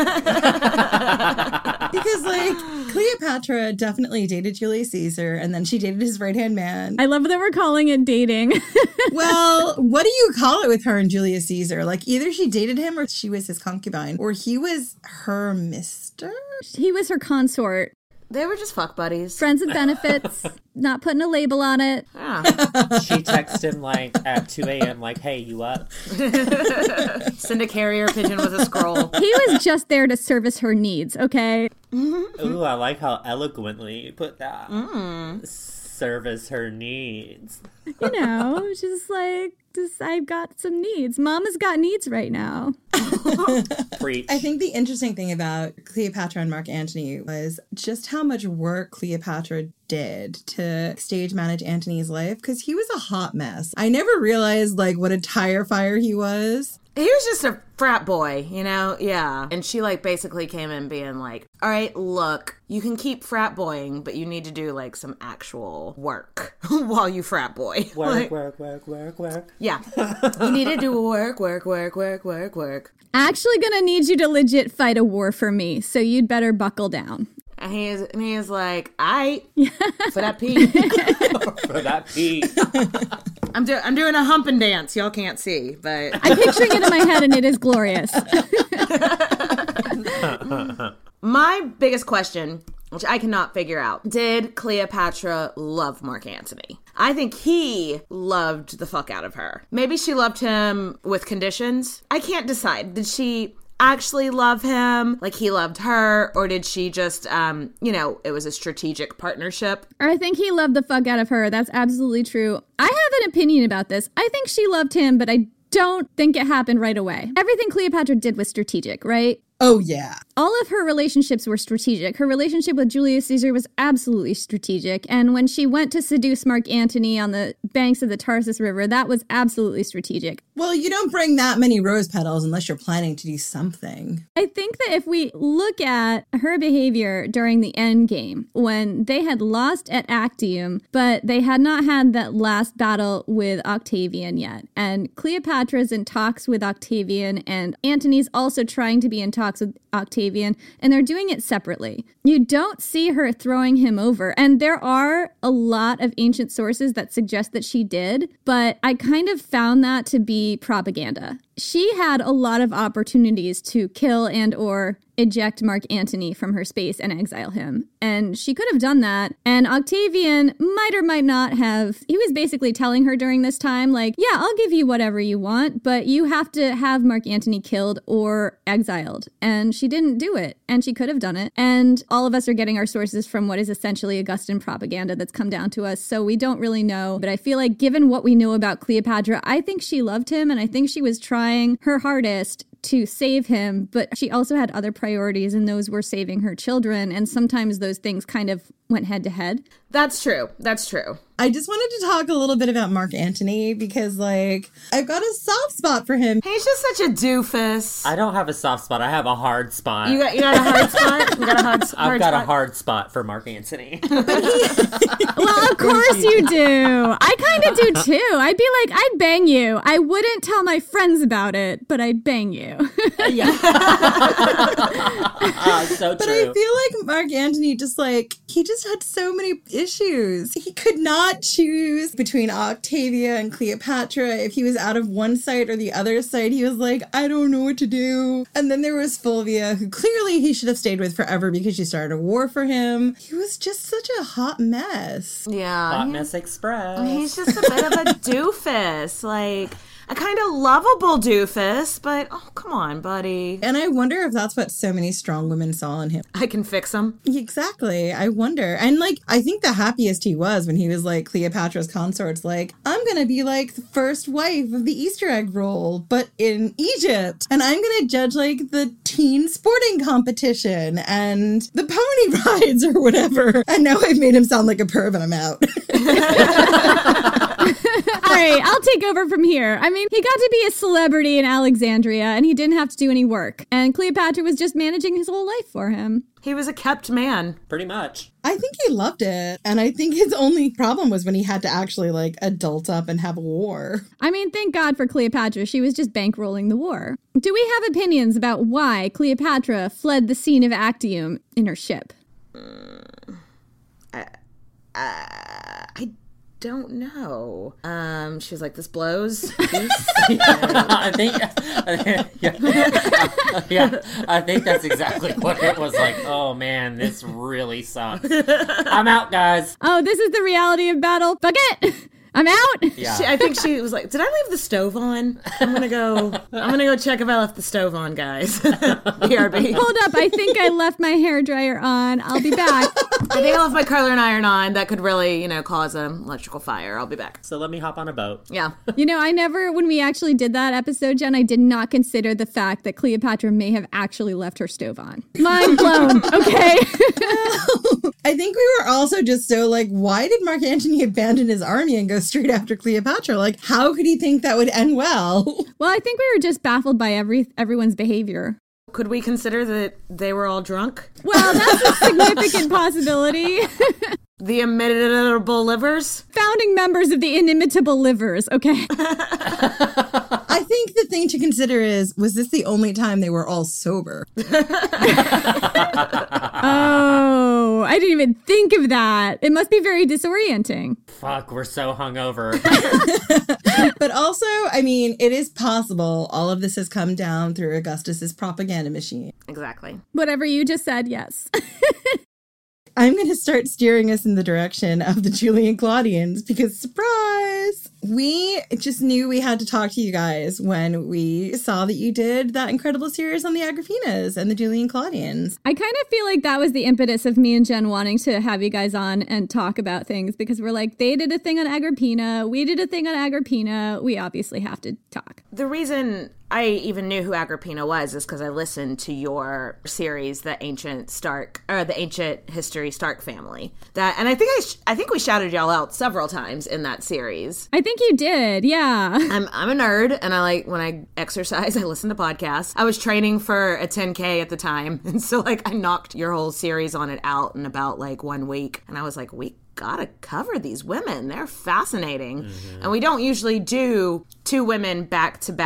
S6: like, Cleopatra definitely dated Julius Caesar, and then she dated his right-hand man.
S4: I love that we're calling it dating.
S6: Well, what do you call it with her and Julius Caesar? Like, either she dated him or she was his concubine, or he was her mister?
S4: He was her consort.
S7: They were just fuck buddies.
S4: Friends with benefits, not putting a label on it.
S7: Yeah.
S8: She texted him like at two a.m. like, hey, you up?
S7: Send a carrier pigeon with a scroll.
S4: He was just there to service her needs, okay?
S8: Ooh, I like how eloquently you put that.
S7: Mm.
S8: Service her needs.
S4: You know, just like, just, I've got some needs. Mama's got needs right now.
S8: Preach.
S6: I think the interesting thing about Cleopatra and Mark Antony was just how much work Cleopatra did to stage manage Antony's life, because he was a hot mess. I never realized like what a tire fire he was.
S7: He was just a frat boy, you know? Yeah. And she, like, basically came in being like, all right, look, you can keep frat boying, but you need to do, like, some actual work while you frat boy.
S8: Work,
S7: like,
S8: work, work, work, work.
S7: Yeah. You need to do work, work, work, work, work, work.
S4: Actually gonna need you to legit fight a war for me, so you'd better buckle down.
S7: And he is, and he is like, I for that pee.
S8: For that pee.
S7: I'm doing I'm doing a humping dance. Y'all can't see, but
S4: I'm picturing it in my head, and it is glorious.
S7: My biggest question, which I cannot figure out, did Cleopatra love Mark Antony? I think he loved the fuck out of her. Maybe she loved him with conditions. I can't decide. Did she actually love him like he loved her, or did she just um you know, it was a strategic partnership?
S4: I think he loved the fuck out of her. That's absolutely true. I have an opinion about this. I think she loved him, but I don't think it happened right away. Everything Cleopatra did was strategic, right?
S6: Oh, yeah.
S4: All of her relationships were strategic. Her relationship with Julius Caesar was absolutely strategic. And when she went to seduce Mark Antony on the banks of the Tarsus River, that was absolutely strategic.
S6: Well, you don't bring that many rose petals unless you're planning to do something.
S4: I think that if we look at her behavior during the end game, when they had lost at Actium, but they had not had that last battle with Octavian yet. And Cleopatra's in talks with Octavian, and Antony's also trying to be in talks with Octavian. Octavian, and they're doing it separately. You don't see her throwing him over, and there are a lot of ancient sources that suggest that she did, but I kind of found that to be propaganda. She had a lot of opportunities to kill and or eject Mark Antony from her space and exile him. And she could have done that. And Octavian might or might not have. He was basically telling her during this time, like, yeah, I'll give you whatever you want, but you have to have Mark Antony killed or exiled. And she didn't do it. And she could have done it. And all of us are getting our sources from what is essentially Augustan propaganda that's come down to us. So we don't really know. But I feel like given what we know about Cleopatra, I think she loved him. And I think she was trying her hardest to save him, but she also had other priorities, and those were saving her children, and sometimes those things kind of went head to head.
S7: That's true. That's true.
S6: I just wanted to talk a little bit about Mark Antony because, like, I've got a soft spot for him.
S7: He's just such a doofus.
S8: I don't have a soft spot. I have a hard spot.
S7: You got you got a hard spot? You got a hard, hard
S8: I've got
S7: spot?
S8: a hard spot for Mark Antony.
S4: Well, of course you do. I kind of do too. I'd be like, I'd bang you. I wouldn't tell my friends about it, but I'd bang you.
S8: Yeah. uh, so true.
S6: But I feel like Mark Antony just, like, he just had so many issues. He could not choose between Octavia and Cleopatra. If he was out of one side or the other side, he was like, I don't know what to do. And then there was Fulvia, who clearly he should have stayed with forever because she started a war for him. He was just such a hot mess.
S7: Yeah.
S8: Hot Mess Express.
S7: He's just a bit of a doofus. Like, a kind of lovable doofus, but oh, come on, buddy.
S6: And I wonder if that's what so many strong women saw in him.
S7: I can fix him.
S6: Exactly. I wonder. And, like, I think the happiest he was when he was, like, Cleopatra's consort's like, I'm going to be, like, the first wife of the Easter egg roll, but in Egypt. And I'm going to judge, like, the teen sporting competition and the pony rides or whatever. And now I've made him sound like a perv and I'm out.
S4: All right, I'll take over from here. I mean, he got to be a celebrity in Alexandria, and he didn't have to do any work. And Cleopatra was just managing his whole life for him.
S7: He was a kept man.
S8: Pretty much.
S6: I think he loved it. And I think his only problem was when he had to actually, like, adult up and have a war.
S4: I mean, thank God for Cleopatra. She was just bankrolling the war. Do we have opinions about why Cleopatra fled the scene of Actium in her ship?
S7: Mm, uh, uh, I don't know. Um, she was like, this blows.
S8: I think, yeah, yeah, I think that's exactly what it was like. Oh man, this really sucks. I'm out, guys.
S4: Oh, this is the reality of battle. Fuck it. I'm out.
S7: Yeah. She, I think she was like, did I leave the stove on? I'm going to go, I'm going to go check if I left the stove on, guys. B R B.
S4: Hold up. I think I left my hairdryer on. I'll be back.
S7: I think I left my curler and iron on. That could really, you know, cause an electrical fire. I'll be back.
S8: So let me hop on a boat.
S7: Yeah.
S4: You know, I never, when we actually did that episode, Jen, I did not consider the fact that Cleopatra may have actually left her stove on. Mind blown. Okay.
S6: I think we were also just so like, why did Mark Antony abandon his army and go straight after Cleopatra? Like, how could he think that would end well?
S4: Well, I think we were just baffled by every everyone's behavior.
S7: Could we consider that they were all drunk?
S4: Well, that's a significant possibility.
S7: The inimitable livers?
S4: Founding members of the inimitable livers, okay.
S6: I think the thing to consider is, was this the only time they were all sober?
S4: Oh, I didn't even think of that. It must be very disorienting.
S8: Fuck, we're so hungover.
S6: But also, I mean, it is possible all of this has come down through Augustus's propaganda machine.
S7: Exactly.
S4: Whatever you just said, yes.
S6: I'm going to start steering us in the direction of the Julian Claudians because, surprise, we just knew we had to talk to you guys when we saw that you did that incredible series on the Agrippinas and the Julian Claudians.
S4: I kind of feel like that was the impetus of me and Jen wanting to have you guys on and talk about things because we're like, they did a thing on Agrippina, we did a thing on Agrippina, we obviously have to talk.
S7: The reason I even knew who Agrippina was is because I listened to your series, the ancient Stark or the ancient history Stark family. That, and I think I, sh- I think we shouted y'all out several times in that series.
S4: I think you did, yeah.
S7: I'm I'm a nerd, and I like when I exercise, I listen to podcasts. I was training for a ten K at the time, and so like I knocked your whole series on it out in about like one week, and I was like, we gotta cover these women. They're fascinating, mm-hmm. and we don't usually do two women back to back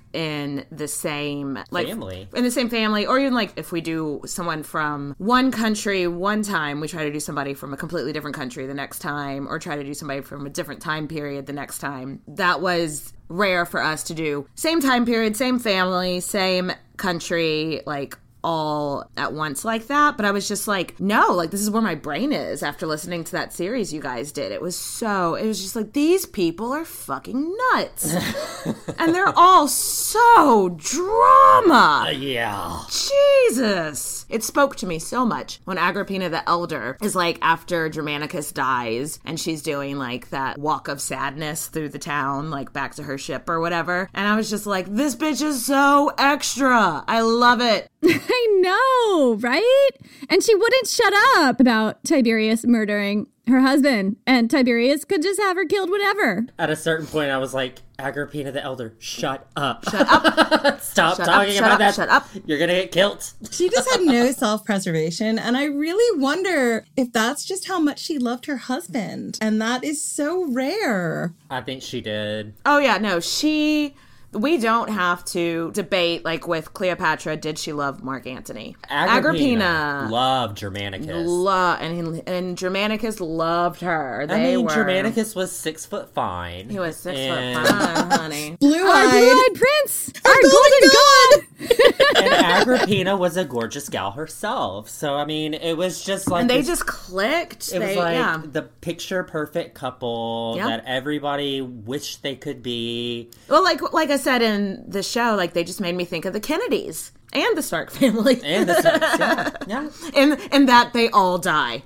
S7: in the same like
S8: family.
S7: In the same family, or even like if we do someone from one country one time, we try to do somebody from a completely different country the next time, or try to do somebody from a different time period the next time. That was rare for us to do. Same time period, same family, same country, like all at once like that. But I was just like, no, like this is where my brain is after listening to that series you guys did. It was so, it was just like, these people are fucking nuts. And they're all so drama.
S8: Uh, yeah.
S7: Jesus. It spoke to me so much when Agrippina the Elder is like after Germanicus dies and she's doing like that walk of sadness through the town, like back to her ship or whatever. And I was just like, this bitch is so extra. I love it.
S4: I know, right? And she wouldn't shut up about Tiberius murdering her husband, and Tiberius could just have her killed whenever.
S8: At a certain point, I was like, Agrippina the Elder, shut up.
S7: Shut up.
S8: Stop
S7: shut
S8: talking
S7: up, shut
S8: about
S7: up,
S8: that.
S7: Shut up.
S8: You're going to get killed.
S6: She just had no self-preservation, and I really wonder if that's just how much she loved her husband. And that is so rare.
S8: I think she did.
S7: Oh, yeah, no, she... We don't have to debate, like, with Cleopatra, did she love Mark Antony?
S8: Agrippina,
S7: Agrippina
S8: loved Germanicus.
S7: Lo- and, and Germanicus loved her. They
S8: I mean,
S7: were...
S8: Germanicus was six foot fine.
S7: He was six
S8: and...
S7: foot fine, honey.
S6: Blue-eyed.
S4: Our blue-eyed prince!
S6: Our,
S4: Our
S6: golden,
S4: golden god!
S8: And Agrippina was a gorgeous gal herself. So, I mean, it was just like...
S7: And they
S8: this,
S7: just clicked.
S8: It
S7: they,
S8: was like
S7: yeah.
S8: the picture-perfect couple
S7: Yep.
S8: that everybody wished they could be.
S7: Well, like like I said in the show, like they just made me think of the Kennedys and the Stark family.
S8: And the Starks, yeah. yeah.
S7: And, and that they all die.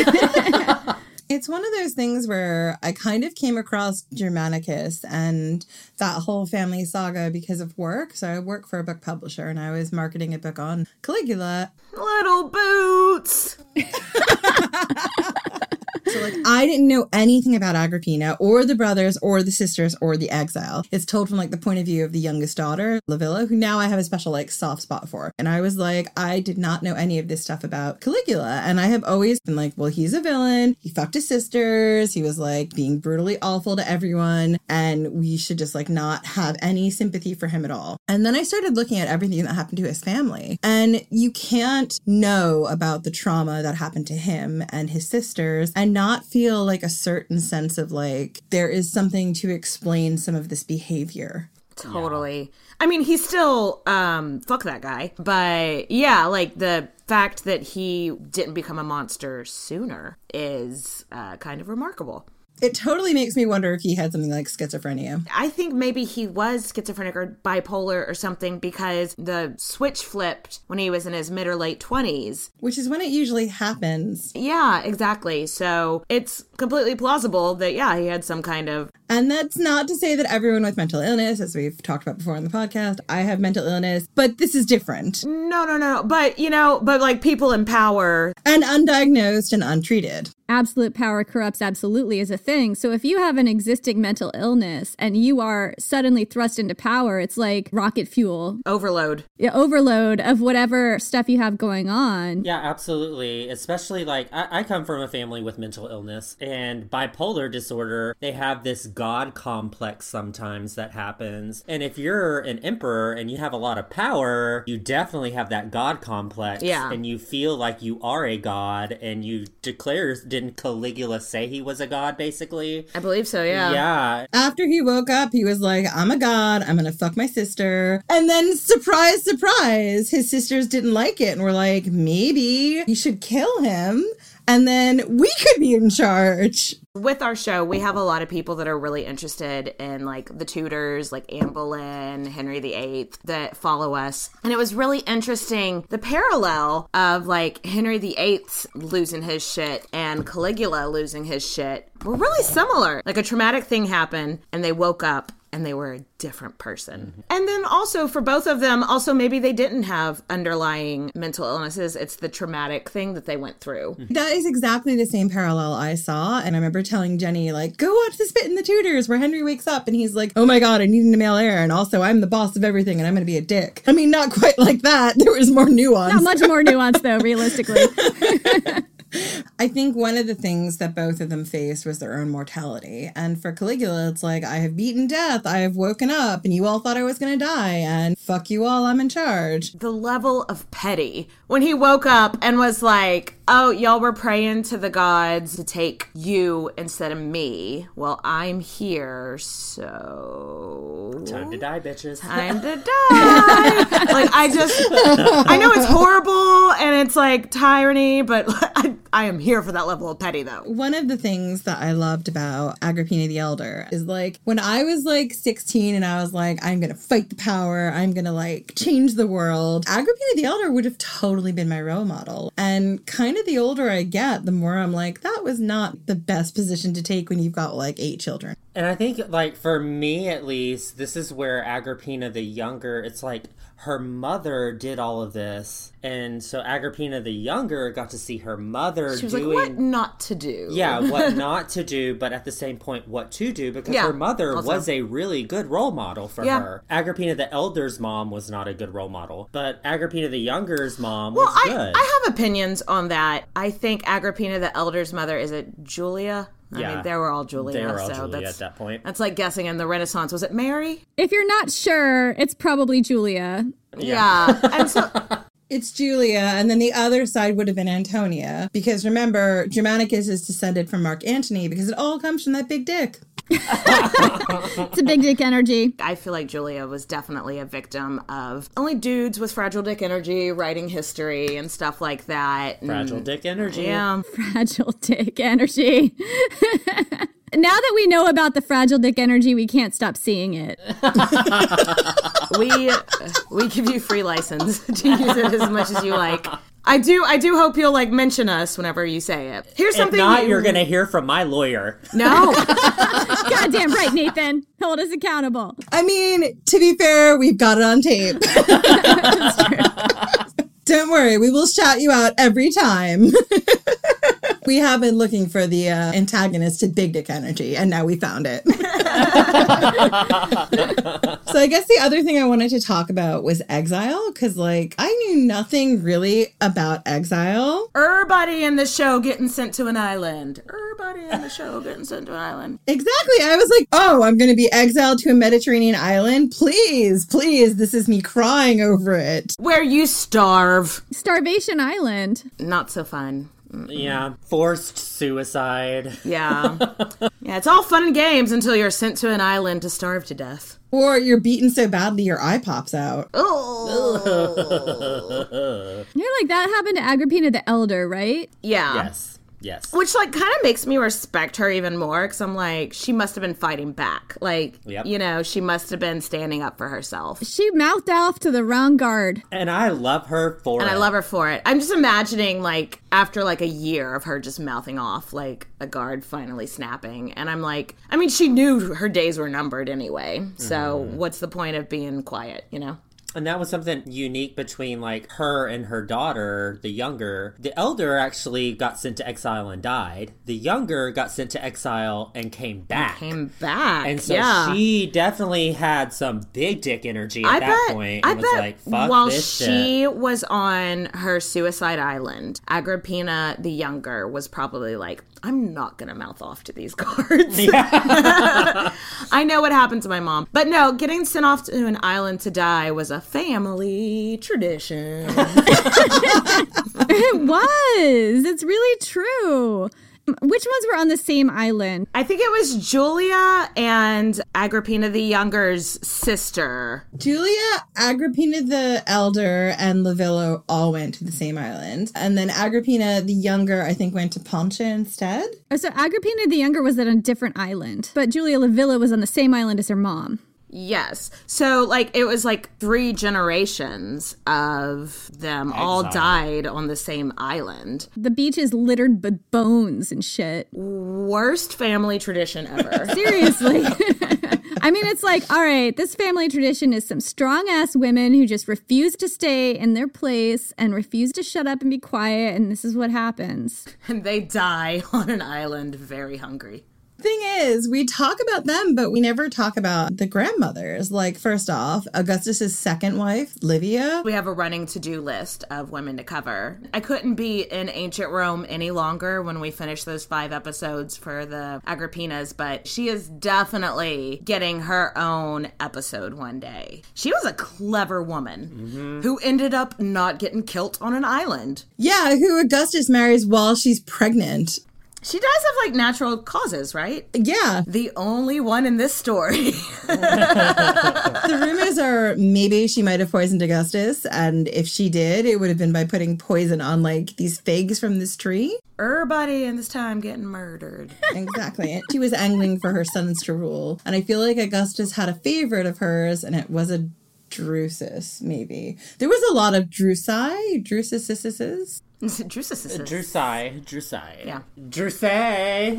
S6: It's one of those things where I kind of came across Germanicus and that whole family saga because of work. So I work for a book publisher and I was marketing a book on Caligula.
S7: Little boots.
S6: So, like, I didn't know anything about Agrippina or the brothers or the sisters or the exile. It's told from, like, the point of view of the youngest daughter, Livilla, who now I have a special, like, soft spot for. And I was like, I did not know any of this stuff about Caligula. And I have always been like, well, he's a villain. He fucked his sisters. He was, like, being brutally awful to everyone. And we should just, like, not have any sympathy for him at all. And then I started looking at everything that happened to his family. And you can't know about the trauma that happened to him and his sisters and not feel like a certain sense of like there is something to explain some of this behavior.
S7: Totally. Yeah. I mean, he's still, um, fuck that guy. But yeah, like the fact that he didn't become a monster sooner is uh, kind of remarkable.
S6: It totally makes me wonder if he had something like schizophrenia.
S7: I think maybe he was schizophrenic or bipolar or something because the switch flipped when he was in his mid or late twenties.
S6: Which is when it usually happens.
S7: Yeah, exactly. So it's completely plausible that, yeah, he had some kind of...
S6: And that's not to say that everyone with mental illness, as we've talked about before on the podcast, I have mental illness, but this is different.
S7: No, no, no. But, you know, but like people in power...
S6: And undiagnosed and untreated.
S4: Absolute power corrupts absolutely is a thing. So if you have an existing mental illness and you are suddenly thrust into power, it's like rocket fuel.
S7: Overload.
S4: Yeah, overload of whatever stuff you have going on.
S8: Yeah, absolutely. Especially like, I, I come from a family with mental illness and bipolar disorder. They have this God complex sometimes that happens. And if you're an emperor and you have a lot of power, you definitely have that God complex.
S7: Yeah.
S8: And you feel like you are a god and you declare... Didn't Caligula say he was a god, basically?
S7: I believe so, yeah.
S8: Yeah.
S6: After he woke up, he was like, I'm a god, I'm gonna fuck my sister. And then, surprise, surprise, his sisters didn't like it and were like, maybe you should kill him. And then we could be in charge.
S7: With our show, we have a lot of people that are really interested in like the Tudors, like Anne Boleyn, Henry the Eighth, that follow us. And it was really interesting, the parallel of like Henry the Eighth losing his shit and Caligula losing his shit were really similar. Like a traumatic thing happened and they woke up and they were a different person. Mm-hmm. And then also for both of them, also maybe they didn't have underlying mental illnesses. It's the traumatic thing that they went through.
S6: Mm-hmm. That is exactly the same parallel I saw. And I remember telling Jenny, like, go watch this bit in the Tudors where Henry wakes up and he's like, oh my God, I need a male heir. And also I'm the boss of everything and I'm going to be a dick. I mean, not quite like that. There was more nuance.
S4: Not much more nuance though, realistically.
S6: I think one of the things that both of them faced was their own mortality. And for Caligula, it's like, I have beaten death, I have woken up, and you all thought I was going to die, and fuck you all, I'm in charge.
S7: The level of petty. When he woke up and was like, oh, y'all were praying to the gods to take you instead of me. Well, I'm here, so...
S8: Time to die, bitches.
S7: Time to die. Like, I just... I know it's horrible, and it's like tyranny, but I, I am here for that level of petty, though.
S6: One of the things that I loved about Agrippina the Elder is, like, when I was, like, sixteen and I was like, I'm going to fight the power, I'm going to, like, change the world, Agrippina the Elder would have totally been my role model. And kind of the older I get, the more I'm like, that was not the best position to take when you've got, like, eight children.
S8: And I think, like, for me at least, this is where Agrippina the Younger, it's like her mother did all of this. And so Agrippina the Younger got to see her mother
S7: she was
S8: doing...
S7: like, what not to do.
S8: Yeah, what not to do, but at the same point, what to do, because
S7: yeah,
S8: her mother
S7: also.
S8: was a really good role model for
S7: yeah.
S8: her. Agrippina the Elder's mom was not a good role model, but Agrippina the Younger's mom
S7: well,
S8: was
S7: I,
S8: good.
S7: I have opinions on that. I think Agrippina the Elder's mother, is it Julia? I
S8: yeah.
S7: mean, they were all Julia.
S8: They were all
S7: so
S8: Julia
S7: that's,
S8: at that point.
S7: That's like guessing in the Renaissance. Was it Mary?
S4: If you're not sure, it's probably Julia.
S7: Yeah. yeah. And so...
S6: It's Julia, and then the other side would have been Antonia. Because remember, Germanicus is descended from Mark Antony because it all comes from that big dick.
S4: It's a big dick energy.
S7: I feel like Julia was definitely a victim of only dudes with fragile dick energy writing history and stuff like that.
S8: Fragile
S7: and,
S8: dick energy.
S7: Yeah.
S4: Fragile dick energy. Now that we know about the fragile dick energy, we can't stop seeing it.
S7: we we give you free license to use it as much as you like. I do I do hope you'll like mention us whenever you say it. Here's something
S8: If not,
S7: you...
S8: you're gonna hear from my lawyer.
S7: No.
S4: Goddamn right, Nathan. Hold us accountable.
S6: I mean, to be fair, we've got it on tape.
S4: That's true.
S6: Don't worry, we will shout you out every time. We have been looking for the uh, antagonist to Big Dick Energy, and now we found it. So I guess the other thing I wanted to talk about was exile, because, like, I knew nothing really about exile.
S7: Everybody in the show getting sent to an island. Everybody in the show getting sent to an island.
S6: Exactly. I was like, oh, I'm going to be exiled to a Mediterranean island? Please, please. This is me crying over it.
S7: Where you starve.
S4: Starvation Island.
S7: Not so fun.
S8: Yeah, forced suicide.
S7: Yeah. Yeah, it's all fun and games until you're sent to an island to starve to death.
S6: Or you're beaten so badly your eye pops out.
S7: Oh.
S4: You're like, that happened to Agrippina the Elder, right?
S7: Yeah.
S8: Yes. Yes.
S7: Which, like, kind of makes me respect her even more, because I'm like, she must have been fighting back. Like, yep. you know, she must have been standing up for herself.
S4: She mouthed off to the wrong guard.
S8: And I love her for
S7: and
S8: it.
S7: And I love her for it. I'm just imagining, like, after, like, a year of her just mouthing off, like, a guard finally snapping. And I'm like, I mean, she knew her days were numbered anyway. So mm-hmm. what's the point of being quiet, you know?
S8: And that was something unique between, like, her and her daughter, the younger. The elder actually got sent to exile and died. The younger got sent to exile and came back.
S7: Came back,
S8: And so
S7: yeah.
S8: she definitely had some big dick energy at
S7: I
S8: that
S7: bet,
S8: point.
S7: I
S8: And was
S7: bet
S8: like, fuck
S7: while
S8: this
S7: she
S8: shit.
S7: was on her suicide island, Agrippina the Younger was probably like, I'm not going to mouth off to these guards. Yeah. I know what happened to my mom. But no, getting sent off to an island to die was a family tradition.
S4: It was. It's really true. Which ones were on the same island?
S7: I think it was Julia and Agrippina the Younger's sister.
S6: Julia, Agrippina the Elder, and Livilla all went to the same island. And then Agrippina the Younger, I think, went to Poncha instead.
S4: Oh, so Agrippina the Younger was at a different island, but Julia Livilla was on the same island as her mom.
S7: Yes. So, like, it was like three generations of them Exile. all died on the same island.
S4: The beach is littered with bones and shit.
S7: Worst family tradition ever.
S4: Seriously. I mean, it's like, all right, this family tradition is some strong-ass women who just refuse to stay in their place and refuse to shut up and be quiet, and this is what happens.
S7: And they die on an island very hungry.
S6: Thing is, we talk about them, but we never talk about the grandmothers. Like, first off, Augustus's second wife, Livia.
S7: We have a running to-do list of women to cover. I couldn't be in ancient Rome any longer when we finish those five episodes for the Agrippinas, but she is definitely getting her own episode one day. She was a clever woman mm-hmm. who ended up not getting killed on an island.
S6: Yeah, who Augustus marries while she's pregnant.
S7: She does have, like, natural causes, right?
S6: Yeah.
S7: The only one in this story.
S6: The rumors are maybe she might have poisoned Augustus, and if she did, it would have been by putting poison on, like, these figs from this tree.
S7: Everybody in this time getting murdered.
S6: Exactly. She was angling for her sons to rule. And I feel like Augustus had a favorite of hers, and it was a Drusus, maybe. There was a lot of Drusi, Drususes.
S7: Drususes.
S8: Drusai. Drusai.
S7: Yeah.
S8: Drusai.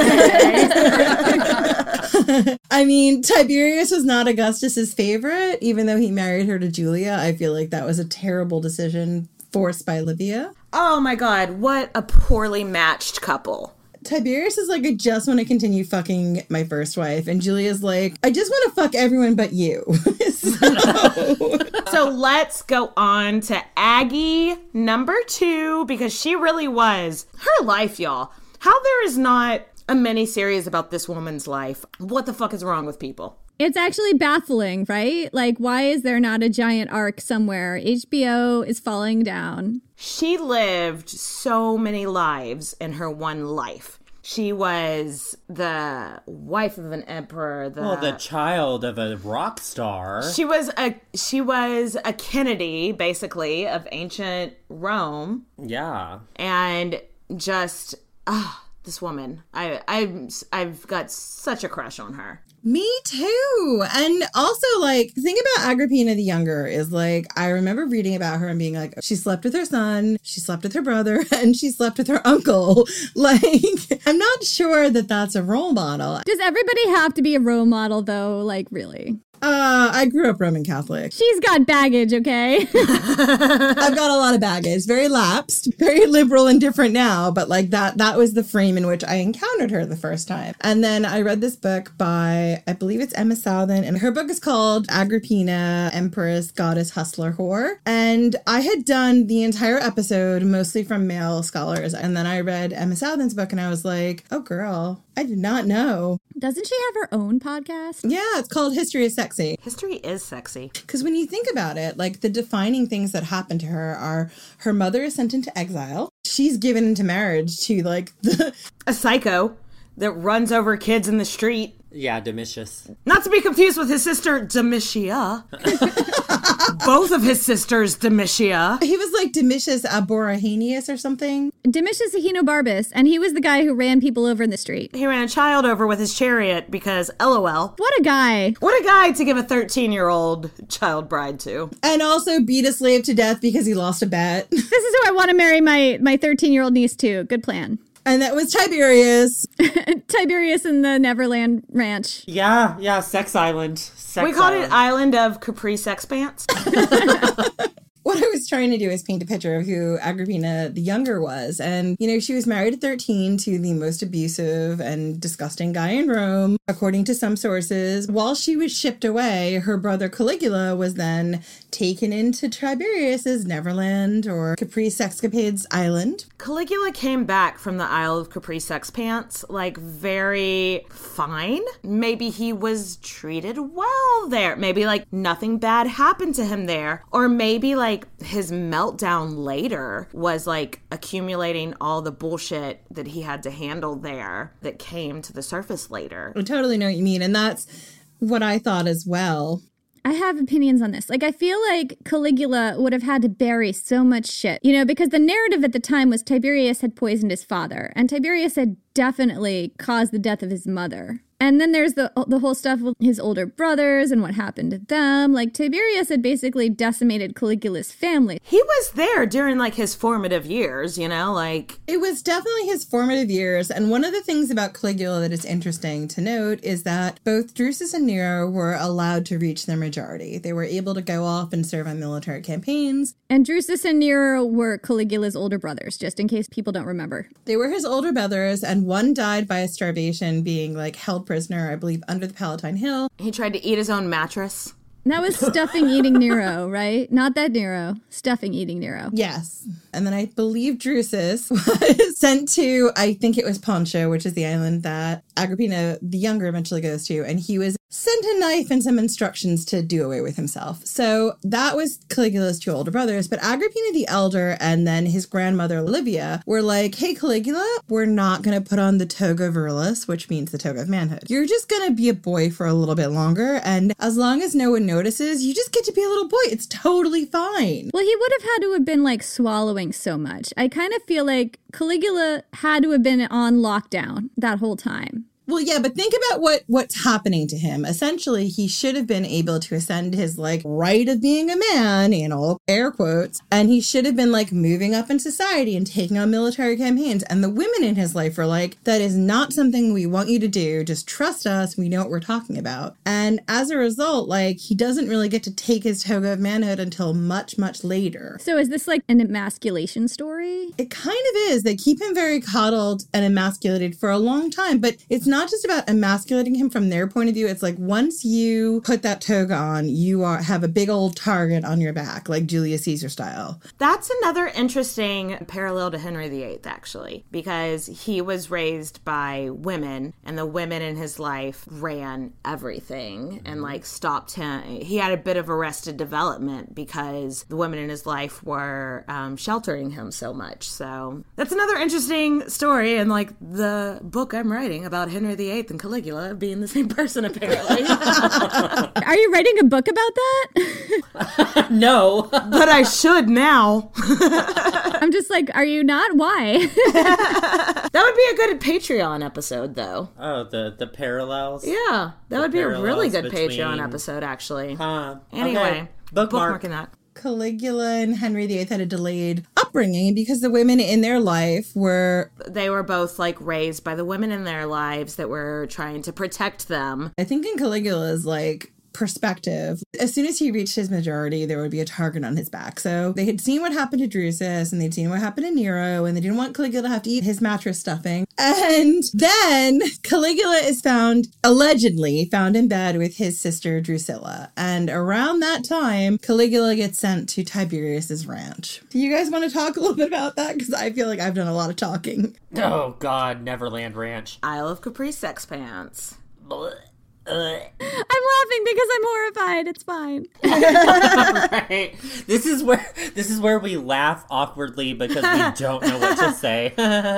S6: I mean, Tiberius was not Augustus's favorite, even though he married her to Julia. I feel like that was a terrible decision forced by Livia.
S7: Oh my God, what a poorly matched couple.
S6: Tiberius is like, I just want to continue fucking my first wife. And Julia's like, I just want to fuck everyone but you. so...
S7: so let's go on to Aggie number two, because she really was her life, y'all. How there is not a miniseries about this woman's life. What the fuck is wrong with people?
S4: It's actually baffling, right? Like, why is there not a giant arc somewhere? H B O is falling down.
S7: She lived so many lives in her one life. She was the wife of an emperor. The,
S8: well, the child of a rock star.
S7: She was a she was a Kennedy, basically, of ancient Rome.
S8: Yeah,
S7: and just ah, oh, this woman. I I I've got such a crush on her.
S6: Me too. And also, like, the thing about Agrippina the Younger is, like, I remember reading about her and being like, she slept with her son, she slept with her brother, and she slept with her uncle. Like, I'm not sure that that's a role model.
S4: Does everybody have to be a role model, though? Like, really?
S6: Uh, I grew up Roman Catholic.
S4: She's got baggage, okay?
S6: I've got a lot of baggage. Very lapsed, very liberal and different now, but like that that was the frame in which I encountered her the first time. And then I read this book by, I believe it's Emma Southon, and her book is called Agrippina, Empress, Goddess, Hustler, Whore. And I had done the entire episode mostly from male scholars, and then I read Emma Southon's book and I was like, oh girl, I did not know.
S4: Doesn't she have her own podcast?
S6: Yeah, it's called History is Sexy.
S7: History is sexy.
S6: Because when you think about it, like the defining things that happen to her are her mother is sent into exile. She's given into marriage to like the...
S7: a psycho that runs over kids in the street.
S8: Yeah, Domitius.
S7: Not to be confused with his sister, Domitia. Both of his sisters, Domitia.
S6: He was like Domitius Aborahanius or something.
S4: Domitius Ahenobarbus, and he was the guy who ran people over in the street.
S7: He ran a child over with his chariot because, LOL.
S4: What a guy.
S7: What a guy to give a thirteen-year-old child bride to.
S6: And also beat a slave to death because he lost a bet.
S4: This is who I want to marry my my thirteen-year-old niece to. Good plan.
S6: And that was Tiberius.
S4: Tiberius in the Neverland Ranch.
S8: Yeah, yeah, Sex Island. Sex
S7: we called
S8: Island.
S7: it Island of Capri Sex Pants.
S6: What I was trying to do is paint a picture of who Agrippina the Younger was. And, you know, she was married at thirteen to the most abusive and disgusting guy in Rome. According to some sources, while she was shipped away, her brother Caligula was then taken into Tiberius's Neverland or Capri Sexcapades Island.
S7: Caligula came back from the Isle of Capri Sex Pants, like, very fine. Maybe he was treated well there. Maybe, like, nothing bad happened to him there. Or maybe, like, his meltdown later was, like, accumulating all the bullshit that he had to handle there that came to the surface later.
S6: I totally know what you mean. And that's what I thought as well.
S4: I have opinions on this. Like, I feel like Caligula would have had to bury so much shit, you know, because the narrative at the time was Tiberius had poisoned his father, and Tiberius had definitely caused the death of his mother. And then there's the the whole stuff with his older brothers and what happened to them. Like, Tiberius had basically decimated Caligula's family.
S7: He was there during, like, his formative years, you know, like...
S6: It was definitely his formative years. And one of the things about Caligula that is interesting to note is that both Drusus and Nero were allowed to reach their majority. They were able to go off and serve on military campaigns.
S4: And Drusus and Nero were Caligula's older brothers, just in case people don't remember.
S6: They were his older brothers, and One died by starvation, being like held prisoner, I believe, under the Palatine Hill.
S7: He tried to eat his own mattress.
S4: That was stuffing eating Nero, right? Not that Nero. Stuffing eating Nero.
S6: Yes. And then I believe Drusus was sent to, I think it was Pontia, which is the island that Agrippina the Younger eventually goes to. And he was sent a knife and some instructions to do away with himself. So that was Caligula's two older brothers. But Agrippina the Elder and then his grandmother Livia were like, hey, Caligula, we're not going to put on the toga virilis, which means the toga of manhood. You're just going to be a boy for a little bit longer. And as long as no one notices, you just get to be a little boy. It's totally fine.
S4: Well, he would have had to have been like swallowing so much. I kind of feel like Caligula had to have been on lockdown that whole time.
S6: Well, yeah, but think about what what's happening to him. Essentially, he should have been able to ascend his, like, right of being a man, in all air quotes, and he should have been, like, moving up in society and taking on military campaigns. And the women in his life were like, that is not something we want you to do. Just trust us. We know what we're talking about. And as a result, like, he doesn't really get to take his toga of manhood until much, much later.
S4: So is this, like, an emasculation story?
S6: It kind of is. They keep him very coddled and emasculated for a long time, but it's not not just about emasculating him from their point of view. It's like once you put that toga on, you are have a big old target on your back, like Julius Caesar style.
S7: That's another interesting parallel to Henry the Eighth, actually, because he was raised by women, and the women in his life ran everything and like stopped him. He had a bit of arrested development because the women in his life were um, sheltering him so much. So that's another interesting story, and like the book I'm writing about Henry the Eighth and Caligula being the same person, apparently.
S4: Are you writing a book about that?
S8: No.
S7: But I should now.
S4: I'm just like, are you not? Why?
S7: That would be a good Patreon episode, though.
S8: Oh, the, the parallels?
S7: Yeah, that
S8: the
S7: would be a really good
S8: between...
S7: Patreon episode, actually.
S8: Huh.
S7: Anyway,
S8: okay. Bookmark.
S7: bookmarking that.
S6: Caligula and Henry the Eighth had a delayed upbringing because the women in their life were...
S7: They were both, like, raised by the women in their lives that were trying to protect them.
S6: I think in Caligula's, like, perspective, as soon as he reached his majority, there would be a target on his back. So they had seen what happened to Drusus, and they'd seen what happened to Nero, and they didn't want Caligula to have to eat his mattress stuffing. And then Caligula is found, allegedly found in bed with his sister Drusilla. And around that time, Caligula gets sent to Tiberius's ranch. Do you guys want to talk a little bit about that? Because I feel like I've done a lot of talking.
S8: Oh, God, Neverland Ranch.
S7: Isle of Capri Sex Pants.
S8: Blech.
S4: I'm laughing because I'm horrified. It's fine.
S8: Right. This is where this is where we laugh awkwardly because we don't know what to say.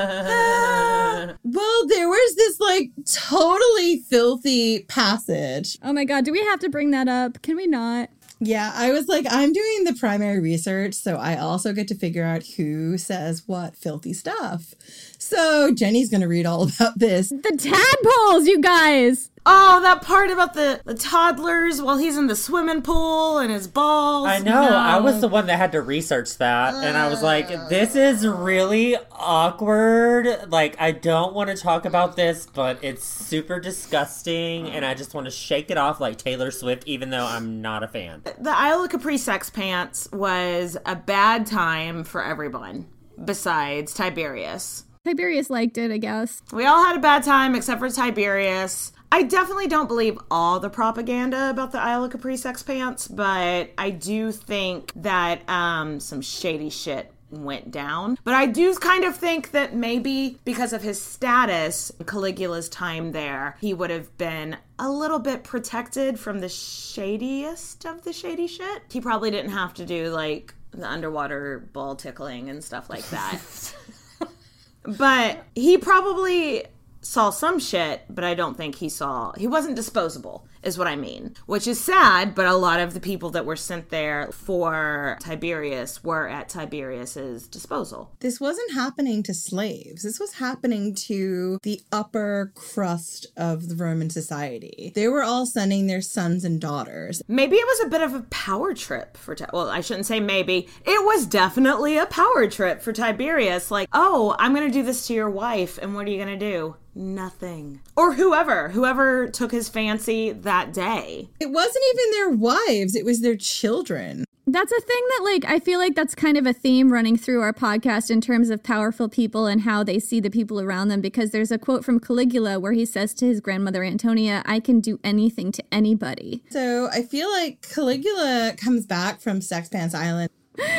S6: Well, there was this like totally filthy passage.
S4: Oh my God, do we have to bring that up? Can we not?
S6: Yeah, I was like, I'm doing the primary research, so I also get to figure out who says what filthy stuff. So Jenny's going to read all about this.
S4: The tadpoles, you guys!
S7: Oh, that part about the, the toddlers while he's in the swimming pool and his balls.
S8: I know.
S7: No.
S8: I was the one that had to research that. Uh, and I was like, this is really awkward. Like, I don't want to talk about this, but it's super disgusting. And I just want to shake it off like Taylor Swift, even though I'm not a fan.
S7: The Isle of Capri Sex Pants was a bad time for everyone besides Tiberius.
S4: Tiberius liked it, I guess.
S7: We all had a bad time except for Tiberius. I definitely don't believe all the propaganda about the Isle of Capri Sex Pants, but I do think that um, some shady shit went down. But I do kind of think that maybe because of his status, Caligula's time there, he would have been a little bit protected from the shadiest of the shady shit. He probably didn't have to do, like, the underwater ball tickling and stuff like that. But he probably saw some shit, but I don't think he saw... He wasn't disposable, is what I mean. Which is sad, but a lot of the people that were sent there for Tiberius were at Tiberius's disposal.
S6: This wasn't happening to slaves. This was happening to the upper crust of the Roman society. They were all sending their sons and daughters.
S7: Maybe it was a bit of a power trip for... Ti- well, I shouldn't say maybe. It was definitely a power trip for Tiberius. Like, oh, I'm going to do this to your wife, and what are you going to do? Nothing. Or whoever, whoever took his fancy that day.
S6: It wasn't even their wives, it was their children.
S4: That's a thing that, like, I feel like that's kind of a theme running through our podcast in terms of powerful people and how they see the people around them, because there's a quote from Caligula where he says to his grandmother Antonia, I can do anything to anybody.
S6: So I feel like Caligula comes back from Sex Pants Island.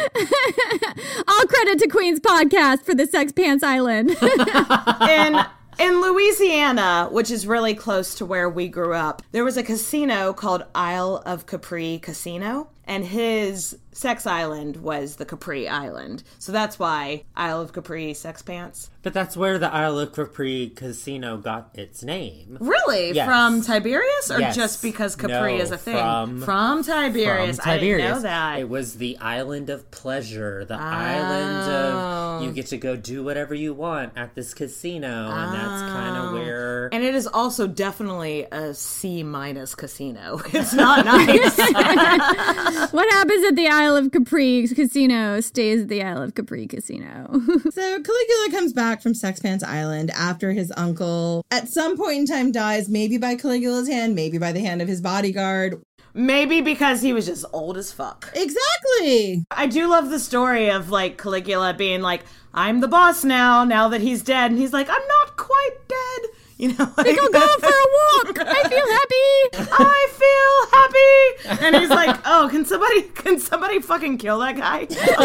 S4: All credit to Queen's podcast for the Sex Pants Island.
S7: and In Louisiana, which is really close to where we grew up, there was a casino called Isle of Capri Casino, and his sex island was the Capri Island. So that's why Isle of Capri Sex Pants.
S8: But that's where the Isle of Capri Casino got its name.
S7: Really?
S8: Yes.
S7: From Tiberius? Or
S8: yes.
S7: just because Capri
S8: no,
S7: is a thing?
S8: From,
S7: from Tiberius.
S8: From Tiberius.
S7: I didn't know that.
S8: It was the island of pleasure. The
S7: oh.
S8: island of you get to go do whatever you want at this casino.
S7: Oh.
S8: And that's kind of where...
S7: And it is also definitely a C minus casino. It's not nice.
S4: What happens at the Isle of Capri Casino stays at the Isle of Capri Casino.
S6: So Caligula comes back from Sex Pants Island after his uncle, at some point in time, dies, maybe by Caligula's hand, maybe by the hand of his bodyguard.
S7: Maybe because he was just old as fuck.
S6: Exactly.
S7: I do love the story of, like, Caligula being like, I'm the boss now, now that he's dead. And he's like, I'm not quite dead. You know, like,
S4: I think I'll go for a walk. I feel happy.
S7: I feel happy. And he's like, oh, can somebody, can somebody fucking kill that guy?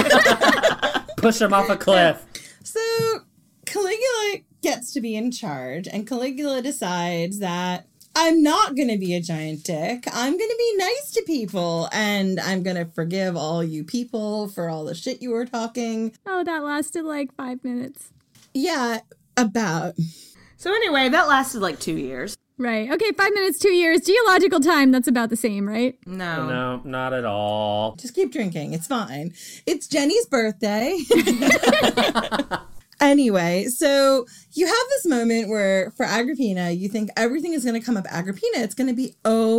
S8: Push him off a cliff.
S6: So Caligula gets to be in charge, and Caligula decides that I'm not going to be a giant dick. I'm going to be nice to people, and I'm going to forgive all you people for all the shit you were talking.
S4: Oh, that lasted like five minutes.
S6: Yeah, about.
S7: So anyway, that lasted like two years.
S4: Right. Okay, five minutes, two years. Geological time, that's about the same, right?
S7: No.
S8: No, not at all.
S6: Just keep drinking. It's fine. It's Jenny's birthday. Anyway, so you have this moment where for Agrippina, you think everything is going to come up Agrippina. It's going to be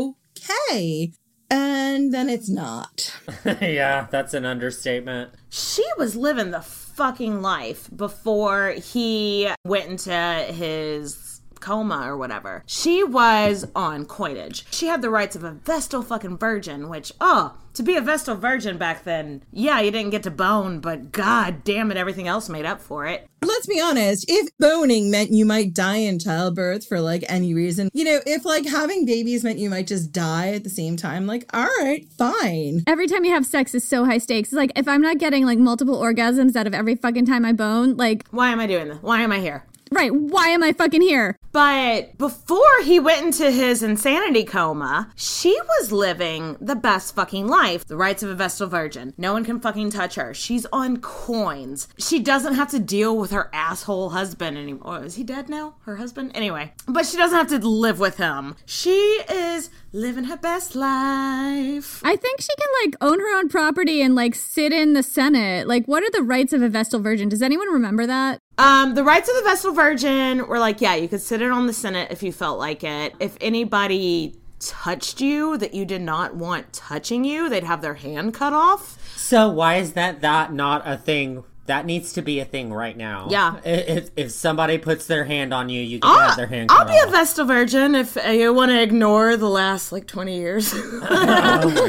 S6: okay. And then it's not.
S8: Yeah, that's an understatement.
S7: She was living the fucking life before he went into his coma or whatever. She was on coinage. She had the rights of a Vestal fucking virgin, which, oh, to be a Vestal virgin back then, yeah, you didn't get to bone, but god damn it, everything else made up for it.
S6: Let's be honest, if boning meant you might die in childbirth for like any reason, you know, if like having babies meant you might just die at the same time, like, all right, fine.
S4: Every time you have sex is so high stakes. It's like, if I'm not getting like multiple orgasms out of every fucking time I bone, like...
S7: Why am I doing this? Why am I here?
S4: Right, why am I fucking here?
S7: But before he went into his insanity coma, she was living the best fucking life. The rights of a Vestal virgin. No one can fucking touch her. She's on coins. She doesn't have to deal with her asshole husband anymore. Oh, is he dead now? Her husband? Anyway. But she doesn't have to live with him. She is living her best life.
S4: I think she can, like, own her own property and, like, sit in the Senate. Like, what are the rights of a Vestal virgin? Does anyone remember that?
S7: Um, the rights of the Vestal virgin were like, yeah, you could sit it on the Senate if you felt like it. If anybody touched you that you did not want touching you, they'd have their hand cut off.
S8: So why is that that not a thing? That needs to be a thing right now.
S7: Yeah.
S8: If, if somebody puts their hand on you, you can
S7: I'll,
S8: have their hand cut
S7: I'll be
S8: off.
S7: a Vestal virgin if you want to ignore the last, like, twenty years.
S8: Oh, my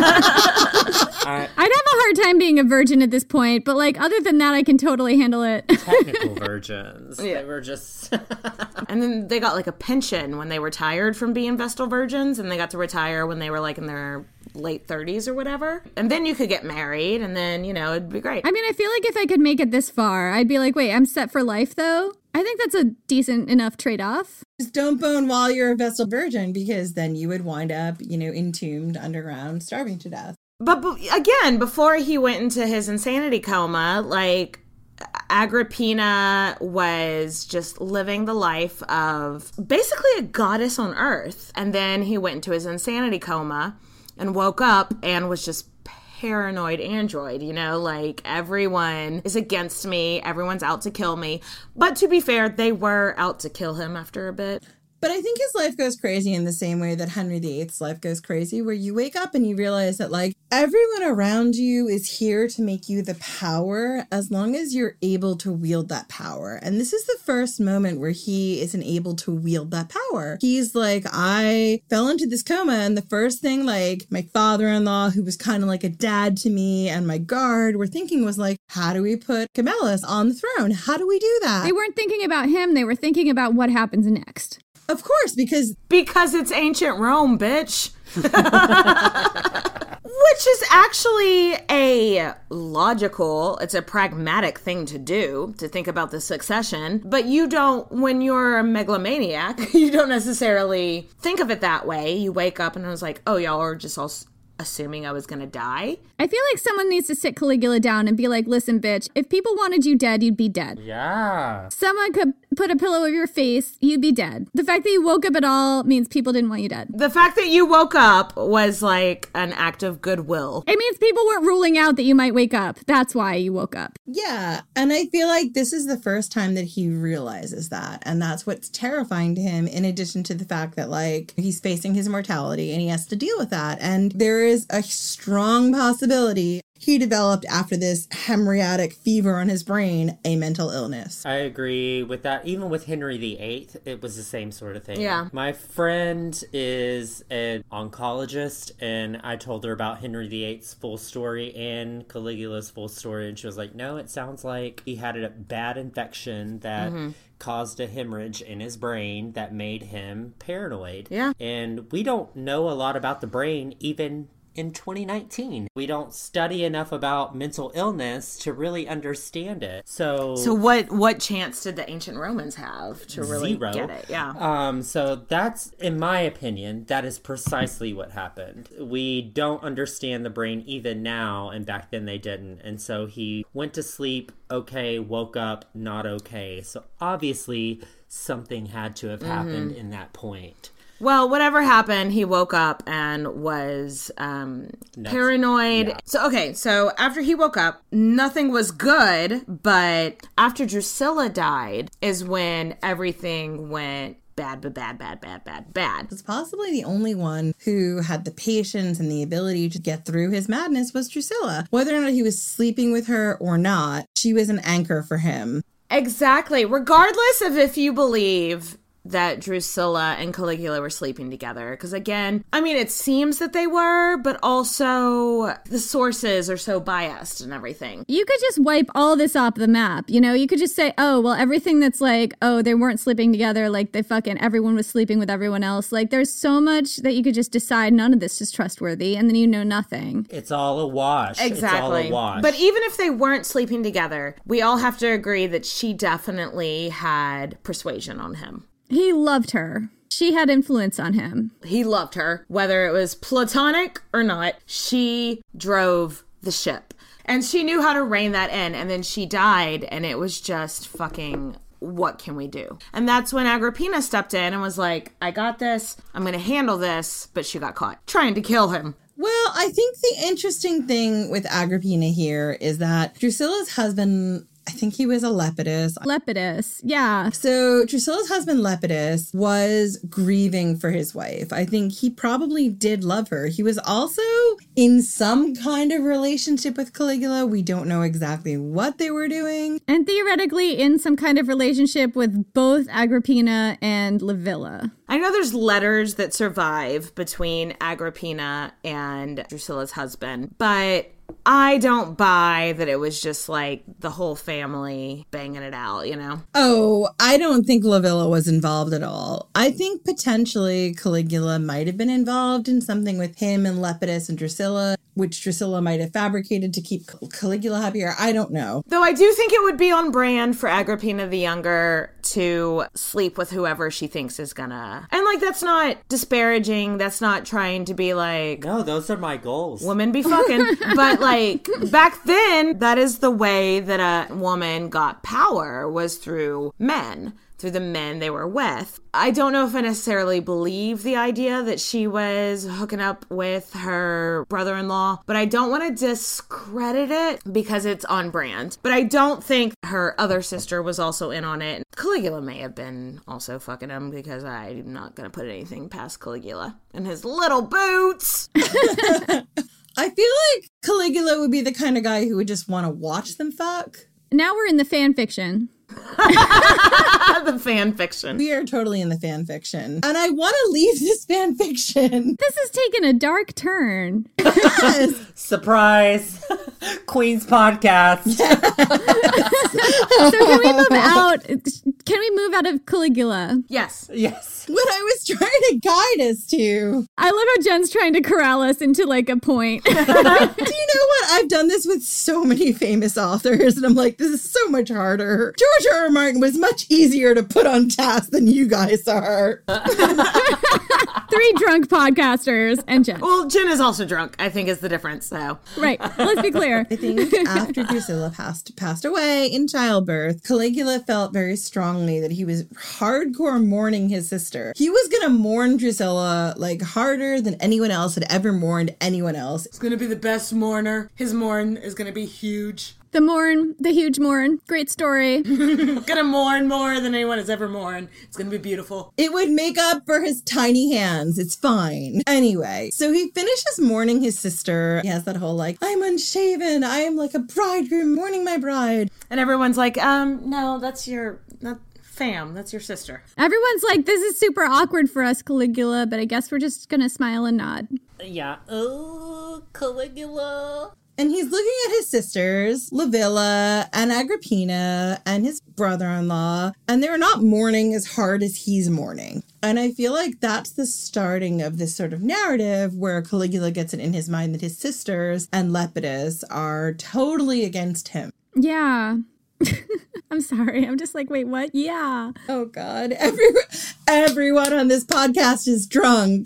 S8: God.
S4: I, I'd have a hard time being a virgin at this point, but, like, other than that, I can totally handle it.
S8: Technical virgins.
S7: Yeah.
S8: They were just...
S7: And then they got, like, a pension when they retired from being Vestal virgins, and they got to retire when they were, like, in their late thirties or whatever. And then you could get married, and then, you know, it'd be great.
S4: I mean, I feel like if I could make it this far, I'd be like, wait, I'm set for life, though? I think that's a decent enough trade-off.
S6: Just don't bone while you're a Vestal virgin, because then you would wind up, you know, entombed underground, starving to death.
S7: But, but again, before he went into his insanity coma, like, Agrippina was just living the life of basically a goddess on earth. And then he went into his insanity coma and woke up and was just paranoid android, you know, like, everyone is against me, everyone's out to kill me. But to be fair, they were out to kill him after a bit.
S6: But I think his life goes crazy in the same way that Henry the Eighth's life goes crazy, where you wake up and you realize that, like, everyone around you is here to make you the power as long as you're able to wield that power. And this is the first moment where he isn't able to wield that power. He's like, I fell into this coma, and the first thing, like, my father-in-law, who was kind of like a dad to me, and my guard were thinking was like, how do we put Camillus on the throne? How do we do that?
S4: They weren't thinking about him. They were thinking about what happens next.
S6: Of course, because...
S7: Because it's ancient Rome, bitch. Which is actually a logical, it's a pragmatic thing to do, to think about the succession. But you don't, when you're a megalomaniac, you don't necessarily think of it that way. You wake up and I was like, oh, y'all are just all assuming I was going to die.
S4: I feel like someone needs to sit Caligula down and be like, listen, bitch, if people wanted you dead, you'd be dead.
S8: Yeah.
S4: Someone could put a pillow over your face, you'd be dead. The fact that you woke up at all means people didn't want you dead.
S7: The fact that you woke up was like an act of goodwill.
S4: It means people weren't ruling out that you might wake up. That's why you woke up.
S6: Yeah. And I feel like this is the first time that he realizes that. And that's what's terrifying to him, in addition to the fact that, like, he's facing his mortality and he has to deal with that. And there is a strong possibility he developed, after this hemorrhagic fever on his brain, a mental illness.
S8: I agree with that. Even with Henry the Eighth, it was the same sort of thing.
S7: Yeah.
S8: My friend is an oncologist, and I told her about Henry the Eighth's full story and Caligula's full story, and she was like, no, it sounds like he had a bad infection that... Mm-hmm. caused a hemorrhage in his brain that made him paranoid.
S7: Yeah.
S8: And we don't know a lot about the brain even in twenty nineteen. We don't study enough about mental illness to really understand it. So
S7: So what what chance did the ancient Romans have to really
S8: zero.
S7: get it? Yeah.
S8: Um so that's, in my opinion, that is precisely what happened. We don't understand the brain even now, and back then they didn't. And so he went to sleep okay, woke up not okay. So obviously something had to have happened mm-hmm. in that point.
S7: Well, whatever happened, he woke up and was um, paranoid. Yeah. So, okay, so after he woke up, nothing was good, but after Drusilla died is when everything went bad, but bad, bad, bad, bad, bad.
S6: Was possibly the only one who had the patience and the ability to get through his madness was Drusilla. Whether or not he was sleeping with her or not, she was an anchor for him.
S7: Exactly. Regardless of if you believe that Drusilla and Caligula were sleeping together. Because again, I mean, it seems that they were, but also the sources are so biased and everything.
S4: You could just wipe all this off the map. You know, you could just say, oh, well, everything that's like, oh, they weren't sleeping together. Like they fucking, everyone was sleeping with everyone else. Like there's so much that you could just decide none of this is trustworthy. And then you know nothing.
S8: It's all a wash.
S7: Exactly.
S8: It's all a wash.
S7: But even if they weren't sleeping together, we all have to agree that she definitely had persuasion on him.
S4: He loved her. She had influence on him.
S7: He loved her. Whether it was platonic or not, she drove the ship. And she knew how to rein that in. And then she died, and it was just fucking, what can we do? And that's when Agrippina stepped in and was like, I got this. I'm going to handle this. But she got caught trying to kill him.
S6: Well, I think the interesting thing with Agrippina here is that Drusilla's husband... I think he was a Lepidus.
S4: Lepidus, yeah.
S6: So Drusilla's husband, Lepidus, was grieving for his wife. I think he probably did love her. He was also in some kind of relationship with Caligula. We don't know exactly what they were doing.
S4: And theoretically in some kind of relationship with both Agrippina and Livilla.
S7: I know there's letters that survive between Agrippina and Drusilla's husband, but I don't buy that it was just like the whole family banging it out, you know?
S6: Oh, I don't think Livilla was involved at all. I think potentially Caligula might have been involved in something with him and Lepidus and Drusilla, which Drusilla might have fabricated to keep Caligula happier. I don't know.
S7: Though I do think it would be on brand for Agrippina the Younger to sleep with whoever she thinks is gonna... And like, that's not disparaging. That's not trying to be like...
S8: No, those are my goals.
S7: Women be fucking. But like, back then, that is the way that a woman got power, was through men. through the men they were with. I don't know if I necessarily believe the idea that she was hooking up with her brother-in-law, but I don't want to discredit it because it's on brand. But I don't think her other sister was also in on it. Caligula may have been also fucking him because I'm not going to put anything past Caligula and his little boots.
S6: I feel like Caligula would be the kind of guy who would just want to watch them fuck.
S4: Now we're in the fan fiction.
S7: The fan fiction.
S6: We are totally in the fan fiction. And I want to leave this fan fiction.
S4: This has taken a dark turn.
S6: Yes.
S8: Surprise. Queen's podcast.
S4: So can we move out? Can we move out of Caligula?
S7: Yes.
S8: Yes.
S6: What I was trying to guide us to.
S4: I love how Jen's trying to corral us into like a point.
S6: Do you know what? I've done this with so many famous authors, and I'm like, this is so much harder. George R. R. Martin was much easier to put on task than you guys are.
S4: Three drunk podcasters and Jen.
S7: Well, Jen is also drunk, I think is the difference, so.
S4: Right. Let's be clear.
S6: I think after Drusilla passed passed away in childbirth, Caligula felt very strongly that he was hardcore mourning his sister. He was going to mourn Drusilla like harder than anyone else had ever mourned anyone else.
S7: He's going to be the best mourner. His mourn is going to be huge.
S4: The mourn, the huge mourn. Great story.
S7: Gonna mourn more than anyone has ever mourned. It's gonna be beautiful.
S6: It would make up for his tiny hands. It's fine. Anyway, so he finishes mourning his sister. He has that whole like, I'm unshaven. I am like a bridegroom mourning my bride.
S7: And everyone's like, um, no, that's your, not fam. That's your sister.
S4: Everyone's like, this is super awkward for us, Caligula, but I guess we're just gonna smile and nod.
S8: Yeah. Oh, Caligula.
S6: And he's looking at his sisters, Livilla and Agrippina, and his brother-in-law, and they're not mourning as hard as he's mourning. And I feel like that's the starting of this sort of narrative where Caligula gets it in his mind that his sisters and Lepidus are totally against him.
S4: Yeah. I'm sorry. I'm just like, wait, what? Yeah.
S6: Oh, God. Every, everyone on this podcast is drunk.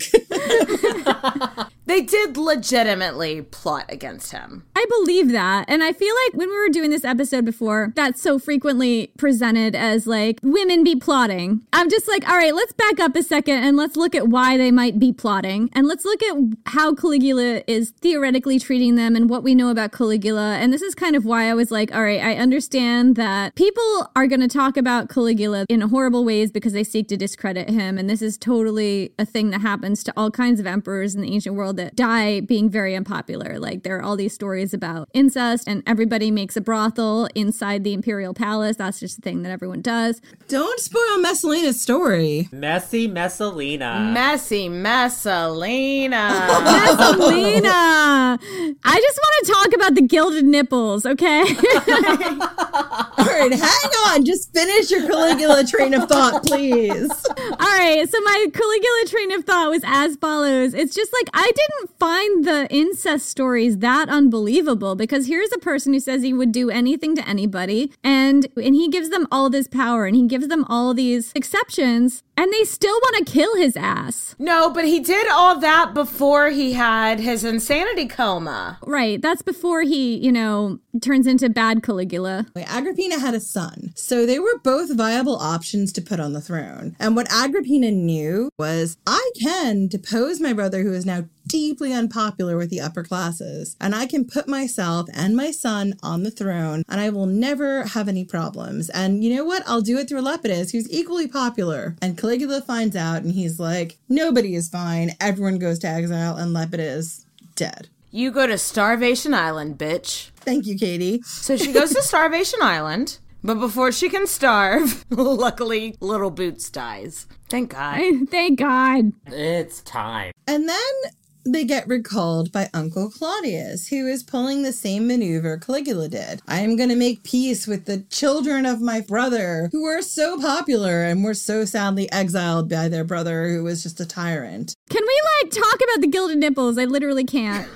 S7: They did legitimately plot against him.
S4: I believe that. And I feel like when we were doing this episode before, that's so frequently presented as like women be plotting. I'm just like, all right, let's back up a second and let's look at why they might be plotting. And let's look at how Caligula is theoretically treating them and what we know about Caligula. And this is kind of why I was like, all right, I understand that people are going to talk about Caligula in horrible ways because they seek to discredit him. And this is totally a thing that happens to all kinds of emperors in the ancient world that die being very unpopular. Like there are all these stories about incest and everybody makes a brothel inside the imperial palace. That's just a thing that everyone does.
S6: Don't spoil Messalina's story.
S8: Messy Messalina.
S7: Messy Messalina.
S4: Messalina. I just want to talk about the gilded nipples, okay?
S6: All right, hang on. Just finish your Caligula train of thought, please.
S4: All right, so my Caligula train of thought was as follows. It's just like, I didn't find the incest stories that unbelievable because here's a person who says he would do anything to anybody and and he gives them all this power and he gives them all these exceptions and they still want to kill his ass.
S7: No, but he did all that before he had his insanity coma.
S4: Right, that's before he, you know, turns into bad Caligula.
S6: Agrippina had a son, so they were both viable options to put on the throne. And what Agrippina knew was, I can depose my brother who is now deeply unpopular with the upper classes, and I can put myself and my son on the throne, and I will never have any problems. And you know what? I'll do it through Lepidus, who's equally popular. And Caligula finds out, and he's like, nobody is fine. Everyone goes to exile, and Lepidus dead.
S7: You go to Starvation Island, bitch.
S6: Thank you, Katie.
S7: So she goes to Starvation Island, but before she can starve, luckily, Little Boots dies. Thank God.
S4: Thank God.
S8: It's time.
S6: And then they get recalled by Uncle Claudius, who is pulling the same maneuver Caligula did. I am going to make peace with the children of my brother, who were so popular and were so sadly exiled by their brother, who was just a tyrant.
S4: Can we, like, talk about the gilded nipples? I literally can't.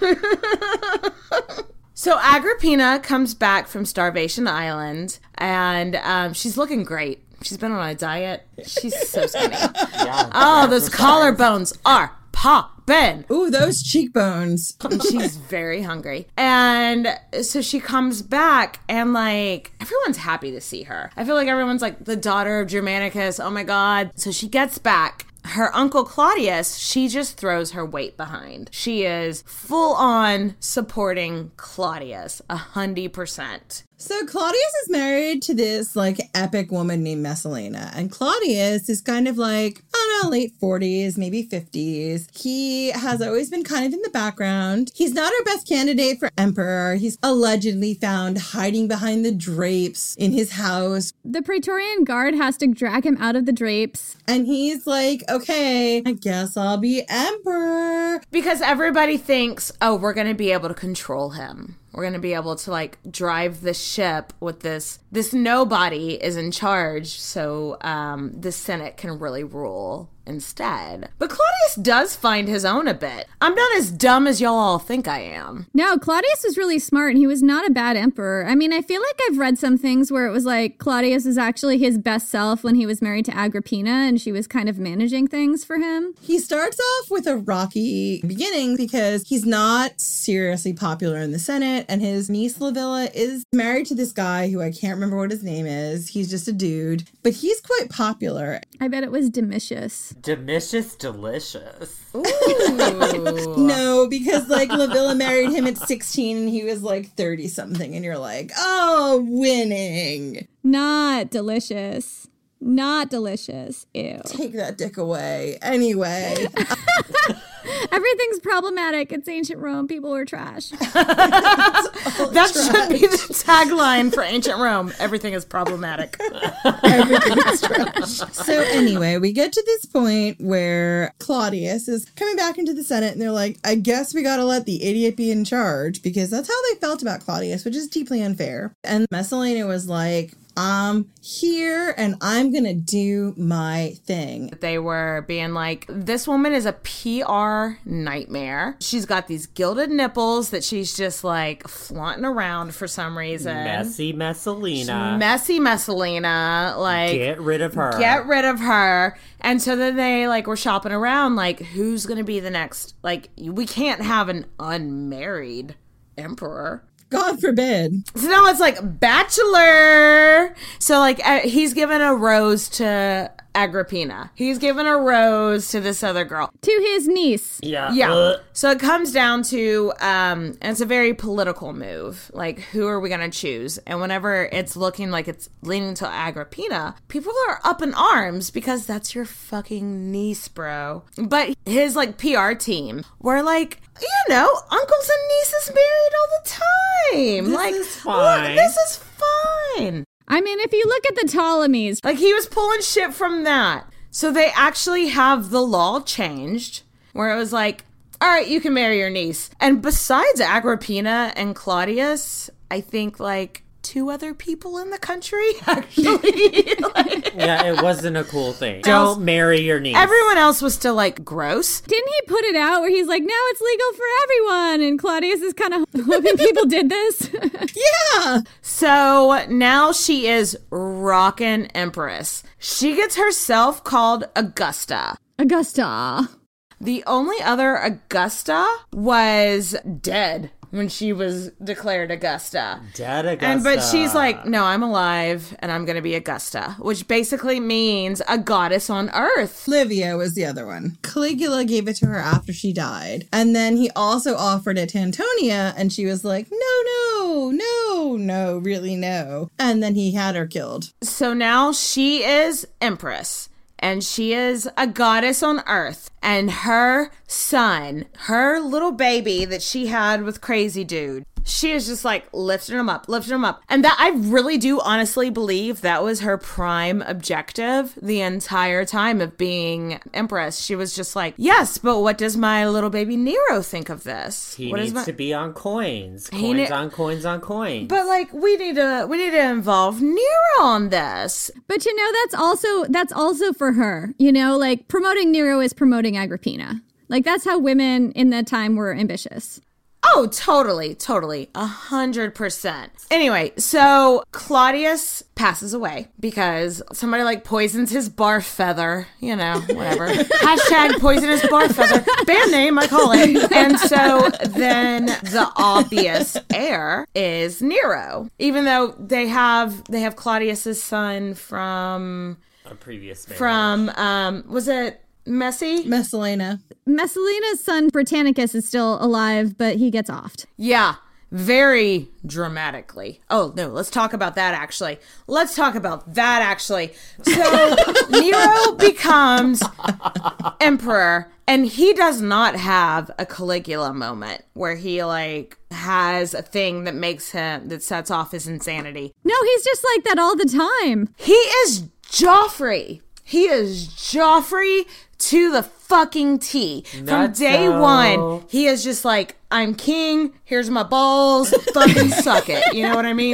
S7: So Agrippina comes back from Starvation Island, and um, she's looking great. She's been on a diet. She's so skinny. Yeah, oh, those collarbones are poppin'.
S6: Ooh, those cheekbones.
S7: And she's very hungry. And so she comes back and like everyone's happy to see her. I feel like everyone's like the daughter of Germanicus. Oh my God. So she gets back. Her uncle Claudius, she just throws her weight behind. She is full on supporting Claudius, a hundred percent.
S6: So Claudius is married to this like epic woman named Messalina, and Claudius is kind of like, I don't know, late forties, maybe fifties. He has always been kind of in the background. He's not our best candidate for emperor. He's allegedly found hiding behind the drapes in his house.
S4: The Praetorian Guard has to drag him out of the drapes.
S6: And he's like, okay, I guess I'll be emperor.
S7: Because everybody thinks, oh, we're going to be able to control him. We're going to be able to like drive the ship with this. This nobody is in charge. So um, the Senate can really rule instead. But Claudius does find his own a bit. I'm not as dumb as y'all all think I am.
S4: No, Claudius was really smart and he was not a bad emperor. I mean, I feel like I've read some things where it was like Claudius is actually his best self when he was married to Agrippina and she was kind of managing things for him.
S6: He starts off with a rocky beginning because he's not seriously popular in the Senate, and his niece Livilla is married to this guy who I can't remember what his name is. He's just a dude, but he's quite popular.
S4: I bet it was Domitius.
S8: Domitius delicious.
S7: Ooh.
S6: No, because like Livilla married him at sixteen and he was like thirty something, and you're like, oh, winning.
S4: Not delicious. Not delicious. Ew.
S6: Take that dick away. Anyway.
S4: Everything's problematic. It's ancient Rome. People were trash.
S7: That should be the tagline for ancient Rome. Everything is problematic.
S6: Everything is trash. So anyway, we get to this point where Claudius is coming back into the Senate and they're like, I guess we got to let the idiot be in charge, because that's how they felt about Claudius, which is deeply unfair. And Messalina was like, I'm here and I'm going to do my thing.
S7: They were being like, this woman is a P R nightmare. She's got these gilded nipples that she's just like flaunting around for some reason.
S8: Messy Messalina.
S7: Messy Messalina. Like,
S8: get rid of her.
S7: Get rid of her. And so then they like were shopping around like, who's going to be the next? Like, we can't have an unmarried emperor.
S6: God forbid.
S7: So now it's like bachelor. So like uh, he's given a rose to Agrippina. He's given a rose to this other girl.
S4: To his niece.
S8: Yeah.
S7: Yeah.
S8: Uh.
S7: So it comes down to, um, and it's a very political move. Like, who are we going to choose? And whenever it's looking like it's leaning to Agrippina, people are up in arms because that's your fucking niece, bro. But his like P R team were like, you know, uncles and nieces married all the time.
S8: This
S7: like,
S8: is fine.
S7: Look, this is fine.
S4: I mean, if you look at the Ptolemies.
S7: Like, he was pulling shit from that. So they actually have the law changed where it was like, all right, you can marry your niece. And besides Agrippina and Claudius, I think like two other people in the country, actually. Like,
S8: yeah, it wasn't a cool thing. Don't marry your niece.
S7: Everyone else was still like gross.
S4: Didn't he put it out where he's like, now it's legal for everyone? And Claudius is kind of hoping people did this.
S6: Yeah.
S7: So now she is rockin' empress. She gets herself called Augusta.
S4: Augusta.
S7: The only other Augusta was dead when she was declared Augusta.
S8: Dead Augusta.
S7: And but she's like, no, I'm alive and I'm going to be Augusta, which basically means a goddess on earth.
S6: Livia was the other one. Caligula gave it to her after she died. And then he also offered it to Antonia and she was like, no, no, no, no, really no. And then he had her killed.
S7: So now she is empress. And she is a goddess on earth. And her son, her little baby that she had with Crazy Dude, she is just like lifting him up, lifting him up. And that I really do honestly believe that was her prime objective the entire time of being empress. She was just like, yes, but what does my little baby Nero think of this?
S8: He
S7: what
S8: needs
S7: my-
S8: to be on coins. Coins
S7: ne-
S8: on coins on coins.
S7: But like, we need to, we need to involve Nero on this.
S4: But you know, that's also, that's also for her, you know, like promoting Nero is promoting Agrippina. Like that's how women in that time were ambitious.
S7: Oh, totally, totally. A hundred percent. Anyway, so Claudius passes away because somebody like poisons his barf feather, you know, whatever. Hashtag poisonous barf feather. Band name, I call it. And so then the obvious heir is Nero, even though they have they have Claudius's son from
S8: a previous marriage.
S7: From um was it Messi?
S6: Messalina.
S4: Messalina's son Britannicus is still alive, but he gets offed.
S7: Yeah, very dramatically. Oh, no, let's talk about that, actually. Let's talk about that, actually. So Nero becomes emperor, and he does not have a Caligula moment where he, like, has a thing that makes him, that sets off his insanity.
S4: No, he's just like that all the time.
S7: He is Joffrey. He is Joffrey to the fucking T. From
S8: Not
S7: day
S8: so.
S7: one, he is just like, I'm king, here's my balls, fucking suck it. You know what I mean?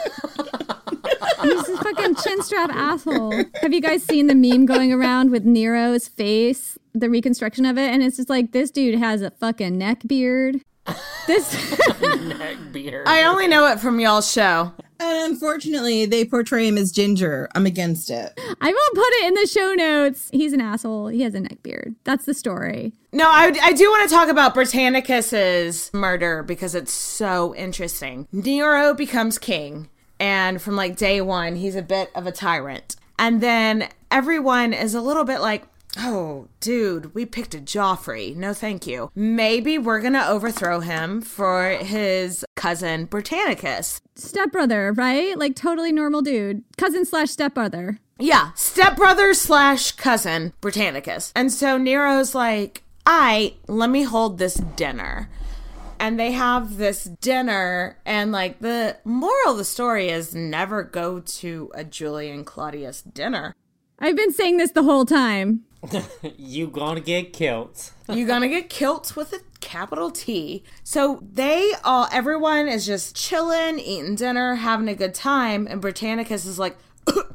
S4: He's a fucking chin strap asshole. Have you guys seen the meme going around with Nero's face, the reconstruction of it? And it's just like, this dude has a fucking neck beard. This
S8: neck beard.
S7: I only know it from y'all's show.
S6: And unfortunately, they portray him as ginger. I'm against it.
S4: I will put it in the show notes. He's an asshole. He has a neck beard. That's the story.
S7: No, I, I do want to talk about Britannicus's murder because it's so interesting. Nero becomes king, and from like day one, he's a bit of a tyrant. And then everyone is a little bit like, oh, dude, we picked a Joffrey. No, thank you. Maybe we're going to overthrow him for his cousin Britannicus.
S4: Stepbrother, right? Like totally normal dude. Cousin slash stepbrother.
S7: Yeah, stepbrother slash cousin Britannicus. And so Nero's like, I let me hold this dinner. And they have this dinner, and like the moral of the story is never go to a Julian Claudius dinner.
S4: I've been saying this the whole time.
S8: You gonna get killed.
S7: You gonna get killed with a capital T. So they all, everyone is just chilling, eating dinner, having a good time, and Britannicus is like,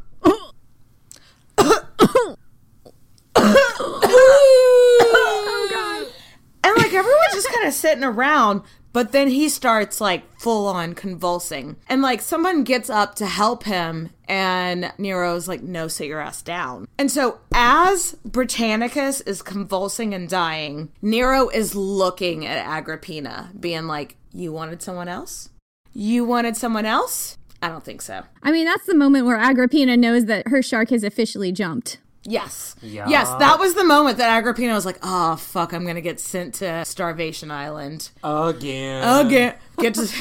S7: oh God. And like everyone's just kind of sitting around, but then he starts like full on convulsing. And like someone gets up to help him, and Nero's like, no, sit your ass down. And so as Britannicus is convulsing and dying, Nero is looking at Agrippina, being like, you wanted someone else? You wanted someone else? I don't think so.
S4: I mean, that's the moment where Agrippina knows that her shark has officially jumped.
S7: Yes.
S8: Yeah.
S7: Yes, that was the moment that Agrippina was like, oh, fuck, I'm going to get sent to Starvation Island.
S8: Again.
S7: Again. Get to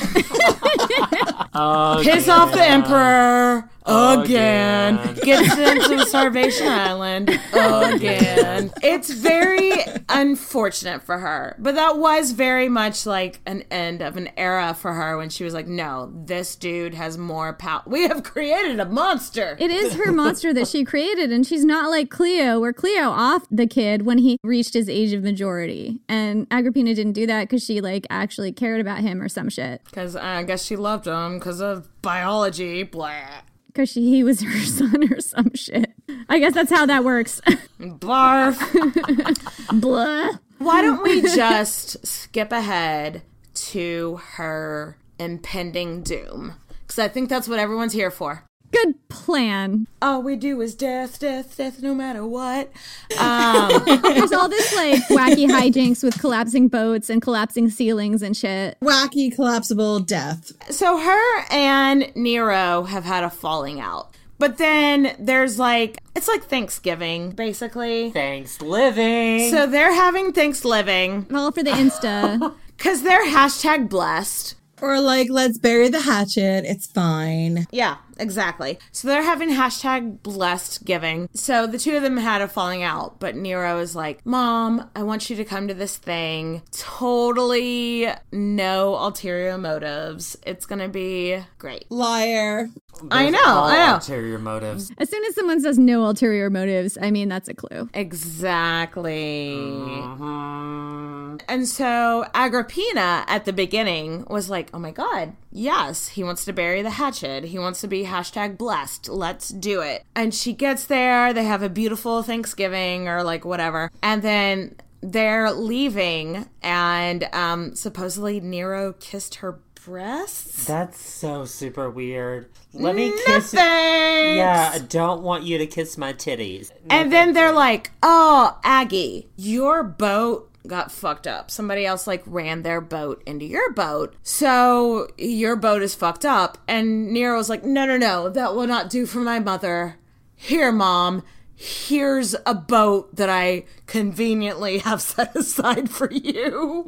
S8: Again.
S7: piss off the emperor. Again.
S8: Again.
S7: Get sent to the Starvation Island. Again. It's very unfortunate for her. But that was very much like an end of an era for her when she was like, no, this dude has more power. We have created a monster.
S4: It is her monster that she created, and she's not like Cleo, where Cleo offed the kid when he reached his age of majority. And Agrippina didn't do that because she like actually cared about him or some shit.
S7: Because uh, I guess she loved him because of biology. Blah.
S4: Because he was her son or some shit. I guess that's how that works.
S7: Barf.
S4: Blah.
S7: Why don't we just skip ahead to her impending doom? Because I think that's what everyone's here for.
S4: Good plan.
S7: All we do is death, death, death, no matter what. Um,
S4: There's all this like wacky hijinks with collapsing boats and collapsing ceilings and shit.
S6: Wacky, collapsible death.
S7: so her and Nero have had a falling out. But then there's like, it's like Thanksgiving, basically.
S8: Thanks living.
S7: So they're having Thanksgiving.
S4: All for the Insta.
S7: Because they're hashtag blessed.
S6: Or like, let's bury the hatchet. It's fine.
S7: Yeah, exactly. So they're having hashtag blessed giving. So the two of them had a falling out, but Nero is like, Mom, I want you to come to this thing. Totally no ulterior motives. It's going to be great.
S6: Liar.
S7: I know,
S8: all
S7: I know.
S8: Ulterior motives.
S4: As soon as someone says no ulterior motives, I mean, that's a clue.
S7: Exactly.
S8: Mm-hmm.
S7: And so Agrippina at the beginning was like, oh my God, yes, he wants to bury the hatchet. He wants to be hashtag blessed. Let's do it. And she gets there. They have a beautiful Thanksgiving or like whatever. And then they're leaving, and um, supposedly Nero kissed her breasts.
S8: That's so super weird. Let me
S7: No
S8: kiss you.
S7: thanks.
S8: Yeah, I don't want you to kiss my titties. No
S7: And then
S8: thank
S7: they're
S8: you.
S7: like, oh, Aggie, your boat got fucked up. Somebody else like ran their boat into your boat. So your boat is fucked up. And Nero's like, no, no, no, that will not do for my mother. Here, Mom. Here's a boat that I conveniently have set aside for you.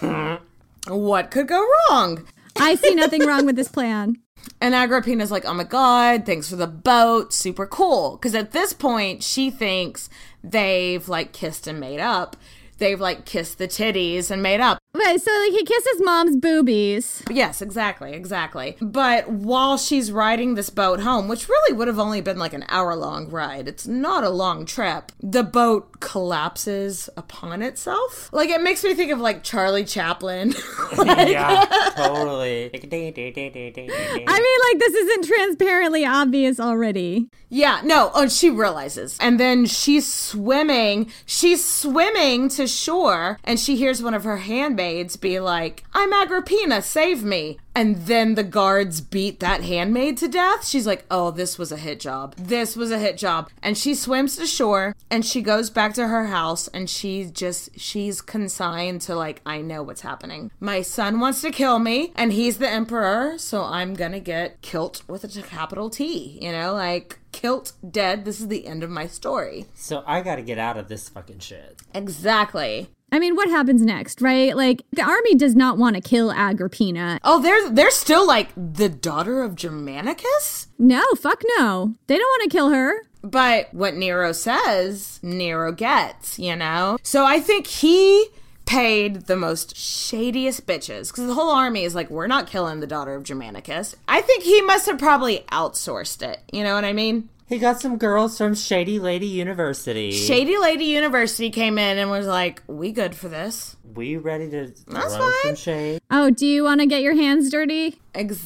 S7: What could go wrong?
S4: I see nothing wrong with this plan.
S7: And Agrippina's like, oh my God, thanks for the boat. Super cool. Because at this point, she thinks they've like kissed and made up. They've like kissed the titties and made up.
S4: Wait, so like he kisses mom's boobies.
S7: Yes, exactly, exactly. But while she's riding this boat home, which really would have only been like an hour long ride, it's not a long trip, the boat collapses upon itself. Like it makes me think of like Charlie Chaplin. Like,
S8: yeah, totally.
S4: I mean, like this isn't transparently obvious already.
S7: Yeah, no, oh, she realizes. And then she's swimming. She's swimming to shore, and she hears one of her handmaids be like, I'm Agrippina, save me. And then the guards beat that handmaid to death. She's like, oh, this was a hit job. This was a hit job. And she swims to shore, and she goes back to her house, and she just, she's consigned to like, I know what's happening. My son wants to kill me, and he's the emperor, so I'm gonna get kilt with a capital T, you know, like... Kilt, dead, this is the end of my story.
S8: So I gotta get out of this fucking shit.
S7: Exactly.
S4: I mean, what happens next, right? Like, the army does not want to kill Agrippina.
S7: Oh, they're, they're still like, the daughter of Germanicus?
S4: No, fuck no. They don't want to kill her.
S7: But what Nero says, Nero gets, you know? So I think he... paid the most shadiest bitches, because the whole army is like, we're not killing the daughter of Germanicus. I think he must have probably outsourced it. You know what I mean?
S8: He got some girls from Shady Lady University.
S7: Shady Lady University came in and was like, we good for this.
S8: We ready to
S7: That's
S8: run
S7: fine.
S8: some shade?
S4: Oh, do you want to get your hands dirty?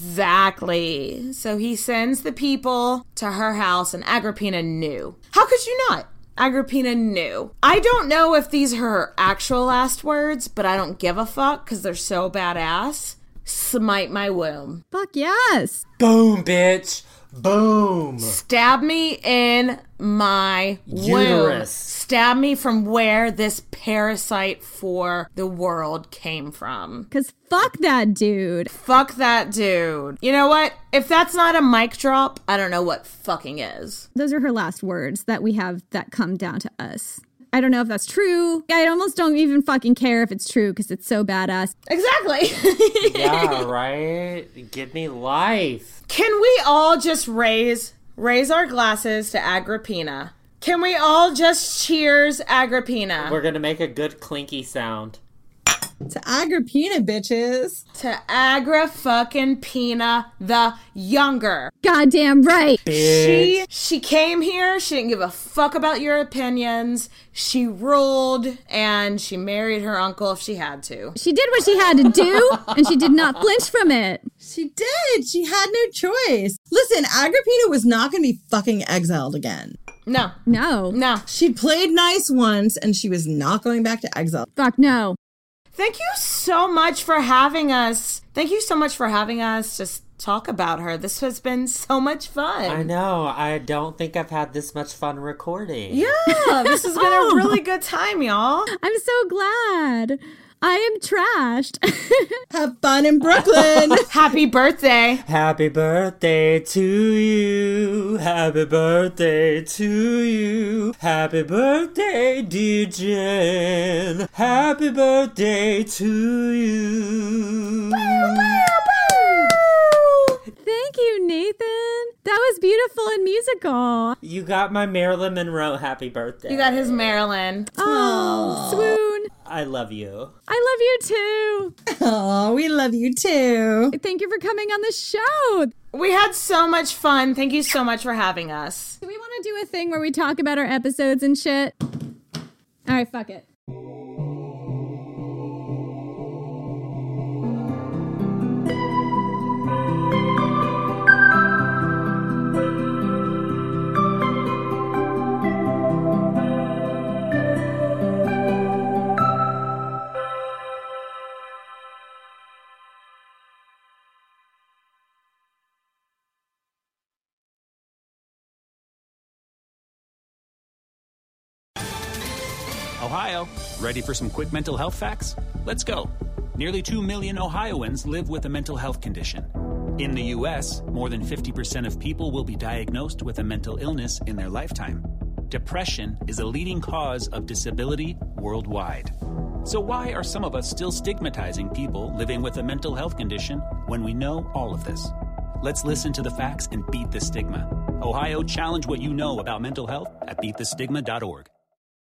S7: Exactly. So he sends the people to her house, and Agrippina knew. How could you not? Agrippina knew. I don't know if these are her actual last words, but I don't give a fuck because they're so badass. Smite my womb.
S4: Fuck yes.
S8: Boom, bitch. Boom.
S7: Stab me in my
S8: Uterus.
S7: womb. Stab me from where this parasite for the world came from.
S4: Because fuck that dude.
S7: Fuck that dude. You know what? If that's not a mic drop, I don't know what fucking is.
S4: Those are her last words that we have that come down to us. I don't know if that's true. I almost don't even fucking care if it's true because it's so badass.
S7: Exactly.
S8: Yeah, right? Give me life.
S7: Can we all just raise raise our glasses to Agrippina? Can we all just cheers Agrippina?
S8: We're gonna make a good clinky sound.
S6: To Agrippina, bitches.
S7: To Agri-fucking-Pina the younger.
S4: Goddamn right.
S8: Bitch.
S7: She she came here. She didn't give a fuck about your opinions. She ruled, and she married her uncle if she had to.
S4: She did what she had to do, and she did not flinch from it.
S6: She did. She had no choice. Listen, Agrippina was not going to be fucking exiled again.
S7: No.
S4: No.
S7: No.
S6: She played nice once, and she was not going back to exile.
S4: Fuck no.
S7: Thank you so much for having us. Thank you so much for having us just talk about her. This has been so much fun.
S8: I know. I don't think I've had this much fun recording.
S7: Yeah, this has been
S4: Oh.
S7: a really good time, y'all.
S4: I'm so glad. I am trashed.
S6: Have fun in Brooklyn.
S7: Happy birthday.
S8: Happy birthday to you. Happy birthday to you. Happy birthday, dear Jen. Happy birthday to you.
S4: Thank you, Nathan. That was beautiful and musical.
S8: You got my Marilyn Monroe happy birthday.
S7: You got his Marilyn.
S4: Oh, swoon.
S8: I love you.
S4: I love you too.
S6: Oh, we love you too.
S4: Thank you for coming on the show.
S7: We had so much fun. Thank you so much for having us.
S4: Do we want to do a thing where we talk about our episodes and shit? All right, fuck it.
S11: Ohio. Ready for some quick mental health facts? Let's go. Nearly two million Ohioans live with a mental health condition. In the U S, more than fifty percent of people will be diagnosed with a mental illness in their lifetime. Depression is a leading cause of disability worldwide. So why are some of us still stigmatizing people living with a mental health condition when we know all of this? Let's listen to the facts and beat the stigma. Ohio, challenge what you know about mental health at beat the stigma dot org.